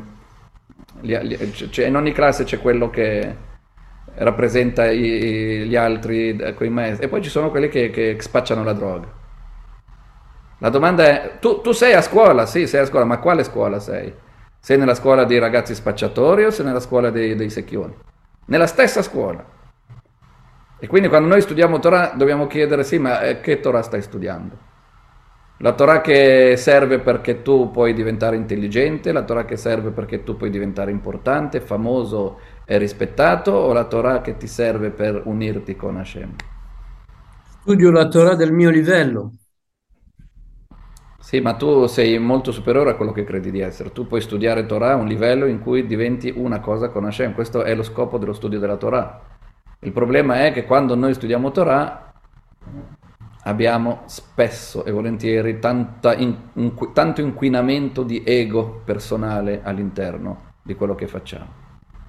in ogni classe c'è quello che rappresenta gli altri con i maestri, e poi ci sono quelli che spacciano la droga. La domanda è, tu sei a scuola? Sì, sei a scuola, ma quale scuola sei? Sei nella scuola dei ragazzi spacciatori o sei nella scuola dei secchioni? Nella stessa scuola. E quindi quando noi studiamo Torah dobbiamo chiedere, sì, ma che Torah stai studiando? La Torah che serve perché tu puoi diventare intelligente, la Torah che serve perché tu puoi diventare importante, famoso e rispettato, o la Torah che ti serve per unirti con Hashem? Studio la Torah del mio livello. Sì, ma tu sei molto superiore a quello che credi di essere. Tu puoi studiare Torah a un livello in cui diventi una cosa con Hashem. Questo è lo scopo dello studio della Torah. Il problema è che quando noi studiamo Torah abbiamo spesso e volentieri tanto inquinamento di ego personale all'interno di quello che facciamo.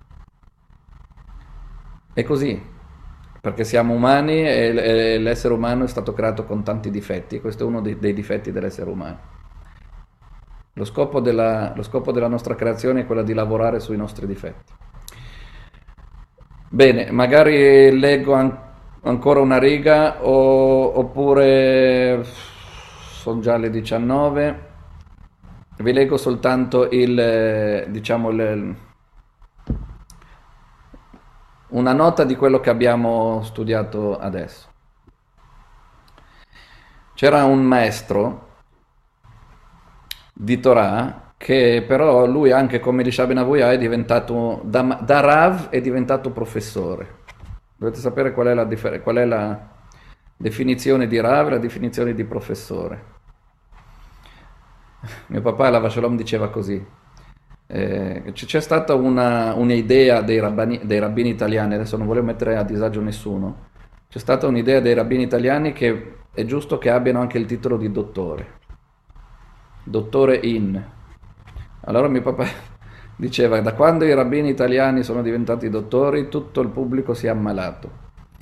È così, perché siamo umani e l'essere umano è stato creato con tanti difetti. Questo è uno dei difetti dell'essere umano. Lo scopo della nostra creazione è quello di lavorare sui nostri difetti. Bene, magari leggo ancora una riga oppure sono già le 19. Vi leggo soltanto una nota di quello che abbiamo studiato adesso. C'era un maestro di Torah che però lui, anche come Elisha ben Avuya, è diventato da Rav è diventato professore. Dovete sapere qual è la definizione di Rav e la definizione di professore. Mio papà Alav Shalom diceva così. C'è stata un'idea dei rabbini italiani, adesso non voglio mettere a disagio nessuno, c'è stata un'idea dei rabbini italiani che è giusto che abbiano anche il titolo di dottore in. Allora mio papà diceva, da quando i rabbini italiani sono diventati dottori tutto il pubblico si è ammalato.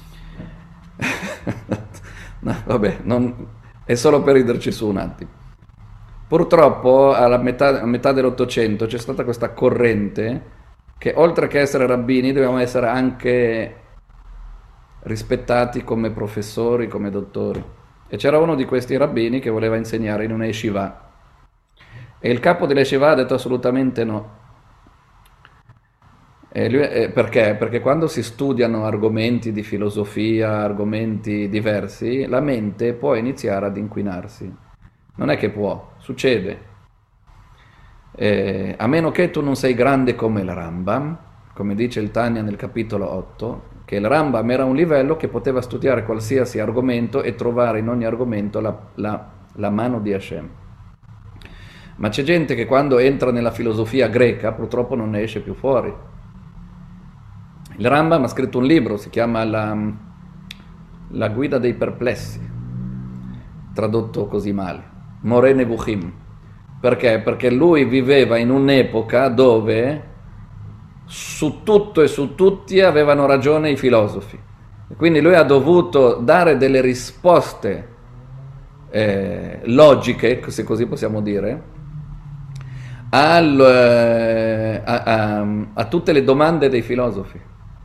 No, vabbè, è solo per riderci su un attimo. Purtroppo a metà dell'Ottocento c'è stata questa corrente che oltre che essere rabbini dobbiamo essere anche rispettati come professori, come dottori. E c'era uno di questi rabbini che voleva insegnare in una yeshiva e il capo dell'yeshiva ha detto assolutamente no. E lui, perché? Perché quando si studiano argomenti di filosofia, argomenti diversi, la mente può iniziare ad inquinarsi. Non è che può, succede. A meno che tu non sei grande come il Rambam, come dice il Tanya nel capitolo 8, che il Rambam era un livello che poteva studiare qualsiasi argomento e trovare in ogni argomento la mano di Hashem. Ma c'è gente che quando entra nella filosofia greca purtroppo non ne esce più fuori. Il Rambam ha scritto un libro, si chiama La guida dei perplessi, tradotto così male. Moreh Nevuchim. Perché? Perché lui viveva in un'epoca dove su tutto e su tutti avevano ragione i filosofi. E quindi lui ha dovuto dare delle risposte logiche, se così possiamo dire, a tutte le domande dei filosofi.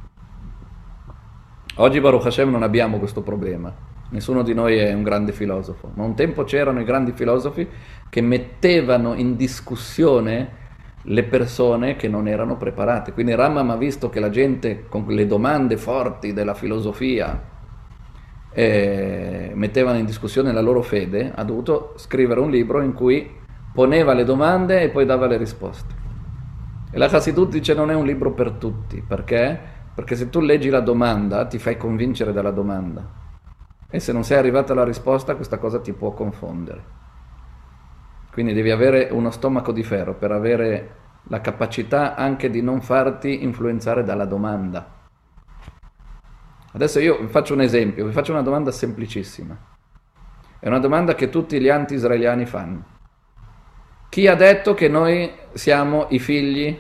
Oggi Baruch Hashem non abbiamo questo problema, nessuno di noi è un grande filosofo, ma un tempo c'erano i grandi filosofi che mettevano in discussione le persone che non erano preparate. Quindi Rambam ha visto che la gente con le domande forti della filosofia mettevano in discussione la loro fede, ha dovuto scrivere un libro in cui poneva le domande e poi dava le risposte. E la Chassidut dice non è un libro per tutti, perché? Perché se tu leggi la domanda ti fai convincere dalla domanda e se non sei arrivato alla risposta questa cosa ti può confondere. Quindi devi avere uno stomaco di ferro per avere la capacità anche di non farti influenzare dalla domanda. Adesso io vi faccio un esempio, vi faccio una domanda semplicissima. È una domanda che tutti gli anti-israeliani fanno. Chi ha detto che noi siamo i figli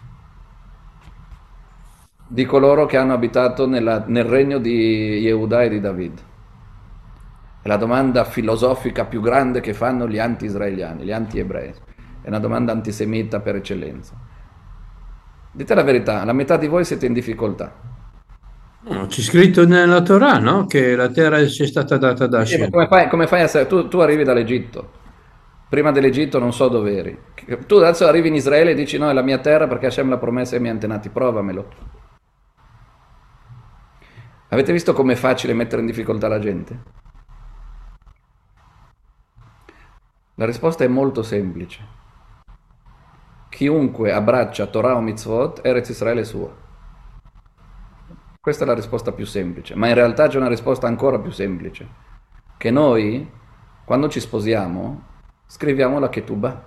di coloro che hanno abitato nel regno di Yehuda e di David? È la domanda filosofica più grande che fanno gli anti-israeliani, gli anti-ebrei. È una domanda antisemita per eccellenza. Dite la verità, la metà di voi siete in difficoltà. No, c'è scritto nella Torah, no? Che la terra ci è stata data da Sì, Hashem. ma come fai a sapere? Tu arrivi dall'Egitto. Prima dell'Egitto non so dove eri. Tu adesso arrivi in Israele e dici no, è la mia terra perché Hashem l'ha promessa ai miei antenati. Provamelo. Avete visto com'è facile mettere in difficoltà la gente? La risposta è molto semplice. Chiunque abbraccia Torah o Mitzvot, Eretz Israele è sua. Questa è la risposta più semplice, ma in realtà c'è una risposta ancora più semplice, che noi, quando ci sposiamo, scriviamo la Ketubah.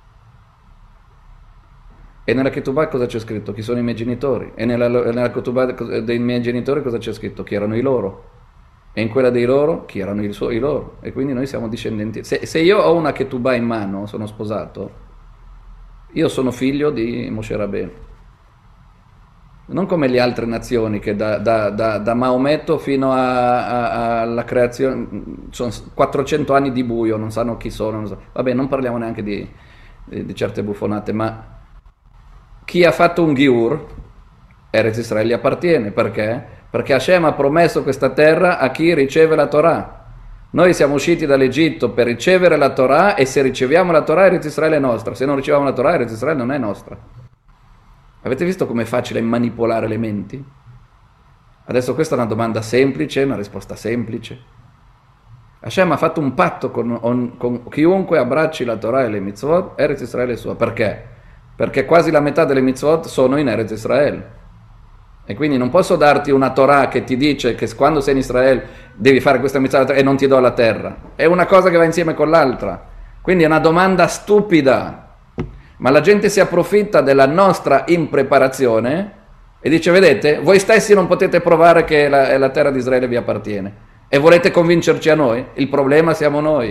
E nella Ketubah cosa c'è scritto? Chi sono i miei genitori? E nella Ketubah dei miei genitori cosa c'è scritto? Chi erano i loro? E in quella dei loro, chi erano i loro? E quindi noi siamo discendenti. Se io ho una Ketubah in mano, sono sposato, io sono figlio di Moshe Rabbeinu. Non come le altre nazioni che da Maometto fino alla creazione sono 400 anni di buio, non sanno chi sono. Vabbè, non parliamo neanche di certe buffonate, ma chi ha fatto un Giur, Eretz Israele appartiene. Perché? Perché Hashem ha promesso questa terra a chi riceve la Torah. Noi siamo usciti dall'Egitto per ricevere la Torah e se riceviamo la Torah Eretz Israele è nostra. Se non riceviamo la Torah Eretz Israele non è nostra. Avete visto com'è facile manipolare le menti? Adesso questa è una domanda semplice, una risposta semplice. Hashem ha fatto un patto con chiunque abbracci la Torah e le mitzvot, Eretz Israele è sua. Perché? Perché quasi la metà delle mitzvot sono in Eretz Israele. E quindi non posso darti una Torah che ti dice che quando sei in Israele devi fare questa mitzvot e non ti do la terra. È una cosa che va insieme con l'altra. Quindi è una domanda stupida. Ma la gente si approfitta della nostra impreparazione e dice, vedete, voi stessi non potete provare che la terra di Israele vi appartiene e volete convincerci a noi? Il problema siamo noi.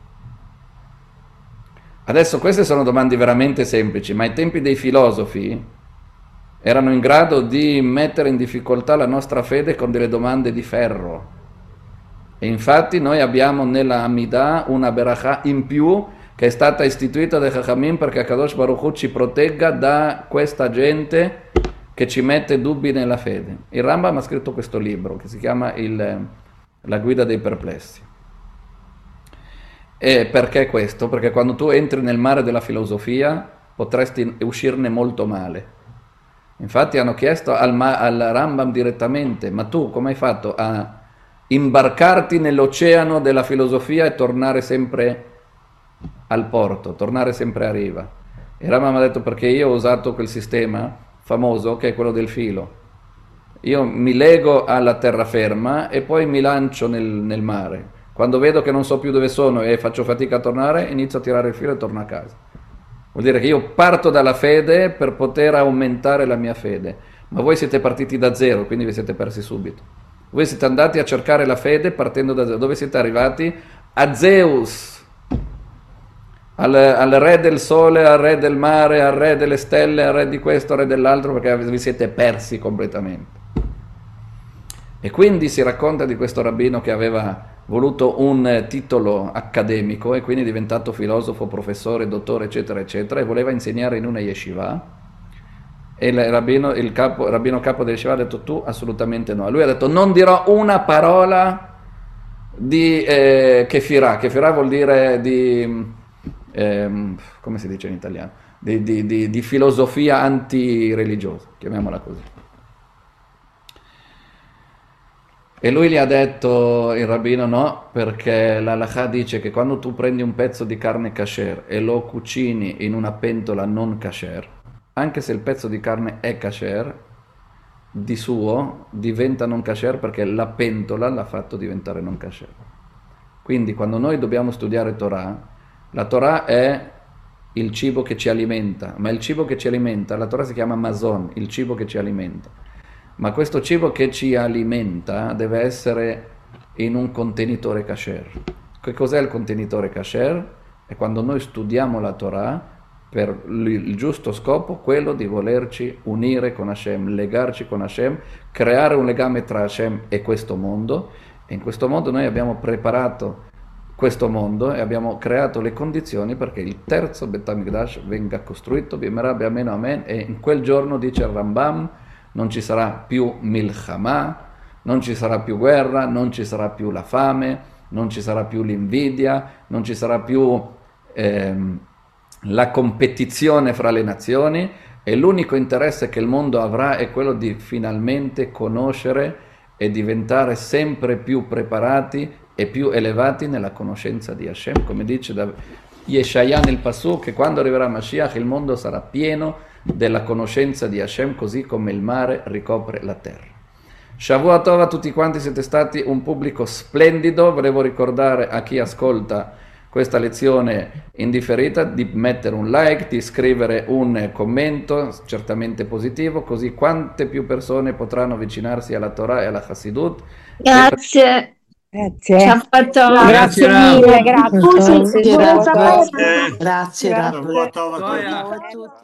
Adesso queste sono domande veramente semplici, ma ai tempi dei filosofi erano in grado di mettere in difficoltà la nostra fede con delle domande di ferro. E infatti noi abbiamo nella Amidah una berachà in più che è stata istituita dai Chachamim perché Kadosh Baruch Hu ci protegga da questa gente che ci mette dubbi nella fede. Il Rambam ha scritto questo libro che si chiama La guida dei perplessi. E perché questo? Perché quando tu entri nel mare della filosofia potresti uscirne molto male. Infatti hanno chiesto al Rambam direttamente, ma tu come hai fatto a imbarcarti nell'oceano della filosofia e tornare sempre al porto, tornare sempre a riva? E Rambam ha detto perché io ho usato quel sistema famoso che è quello del filo. Io mi lego alla terraferma e poi mi lancio nel mare. Quando vedo che non so più dove sono e faccio fatica a tornare, inizio a tirare il filo e torno a casa. Vuol dire che io parto dalla fede per poter aumentare la mia fede. Ma voi siete partiti da zero, quindi vi siete persi subito. Voi siete andati a cercare la fede partendo da zero. Dove siete arrivati? A Zeus. al re del sole, al re del mare, al re delle stelle, al re di questo, al re dell'altro, perché vi siete persi completamente. E quindi si racconta di questo rabbino che aveva voluto un titolo accademico e quindi è diventato filosofo, professore, dottore, eccetera, eccetera, e voleva insegnare in una yeshiva. E il rabbino capo dell'yeshiva ha detto: tu assolutamente no. Lui ha detto: non dirò una parola di kefirah. Kefirah vuol dire come si dice in italiano? Di filosofia antireligiosa, chiamiamola così. E lui gli ha detto, il rabbino, no, perché la halakha dice che quando tu prendi un pezzo di carne kasher e lo cucini in una pentola non kasher, anche se il pezzo di carne è kasher, di suo diventa non kasher perché la pentola l'ha fatto diventare non kasher. Quindi quando noi dobbiamo studiare Torah, la Torah è il cibo che ci alimenta, ma il cibo che ci alimenta, la Torah si chiama Mazon, il cibo che ci alimenta. Ma questo cibo che ci alimenta deve essere in un contenitore kasher. Che cos'è il contenitore kasher? È quando noi studiamo la Torah per il giusto scopo, quello di volerci unire con Hashem, legarci con Hashem, creare un legame tra Hashem e questo mondo. E in questo modo noi abbiamo preparato questo mondo e abbiamo creato le condizioni perché il terzo Bet HaMikdash venga costruito, Bimera Be'amenu Amen, e in quel giorno, dice il Rambam, non ci sarà più milchama, non ci sarà più guerra, non ci sarà più la fame, non ci sarà più l'invidia, non ci sarà più la competizione fra le nazioni, e l'unico interesse che il mondo avrà è quello di finalmente conoscere e diventare sempre più preparati e più elevati nella conoscenza di Hashem, come dice Yeshaya nel Pasuk, che quando arriverà Mashiach il mondo sarà pieno della conoscenza di Hashem, così come il mare ricopre la terra. Shavua Tov a tutti quanti, siete stati un pubblico splendido. Volevo ricordare a chi ascolta questa lezione indifferita di mettere un like, di scrivere un commento certamente positivo, così quante più persone potranno avvicinarsi alla Torah e alla Chassidut. Grazie. Grazie. Grazie mille, grazie. Grazie. Grazie. Shavua Tov a tutti.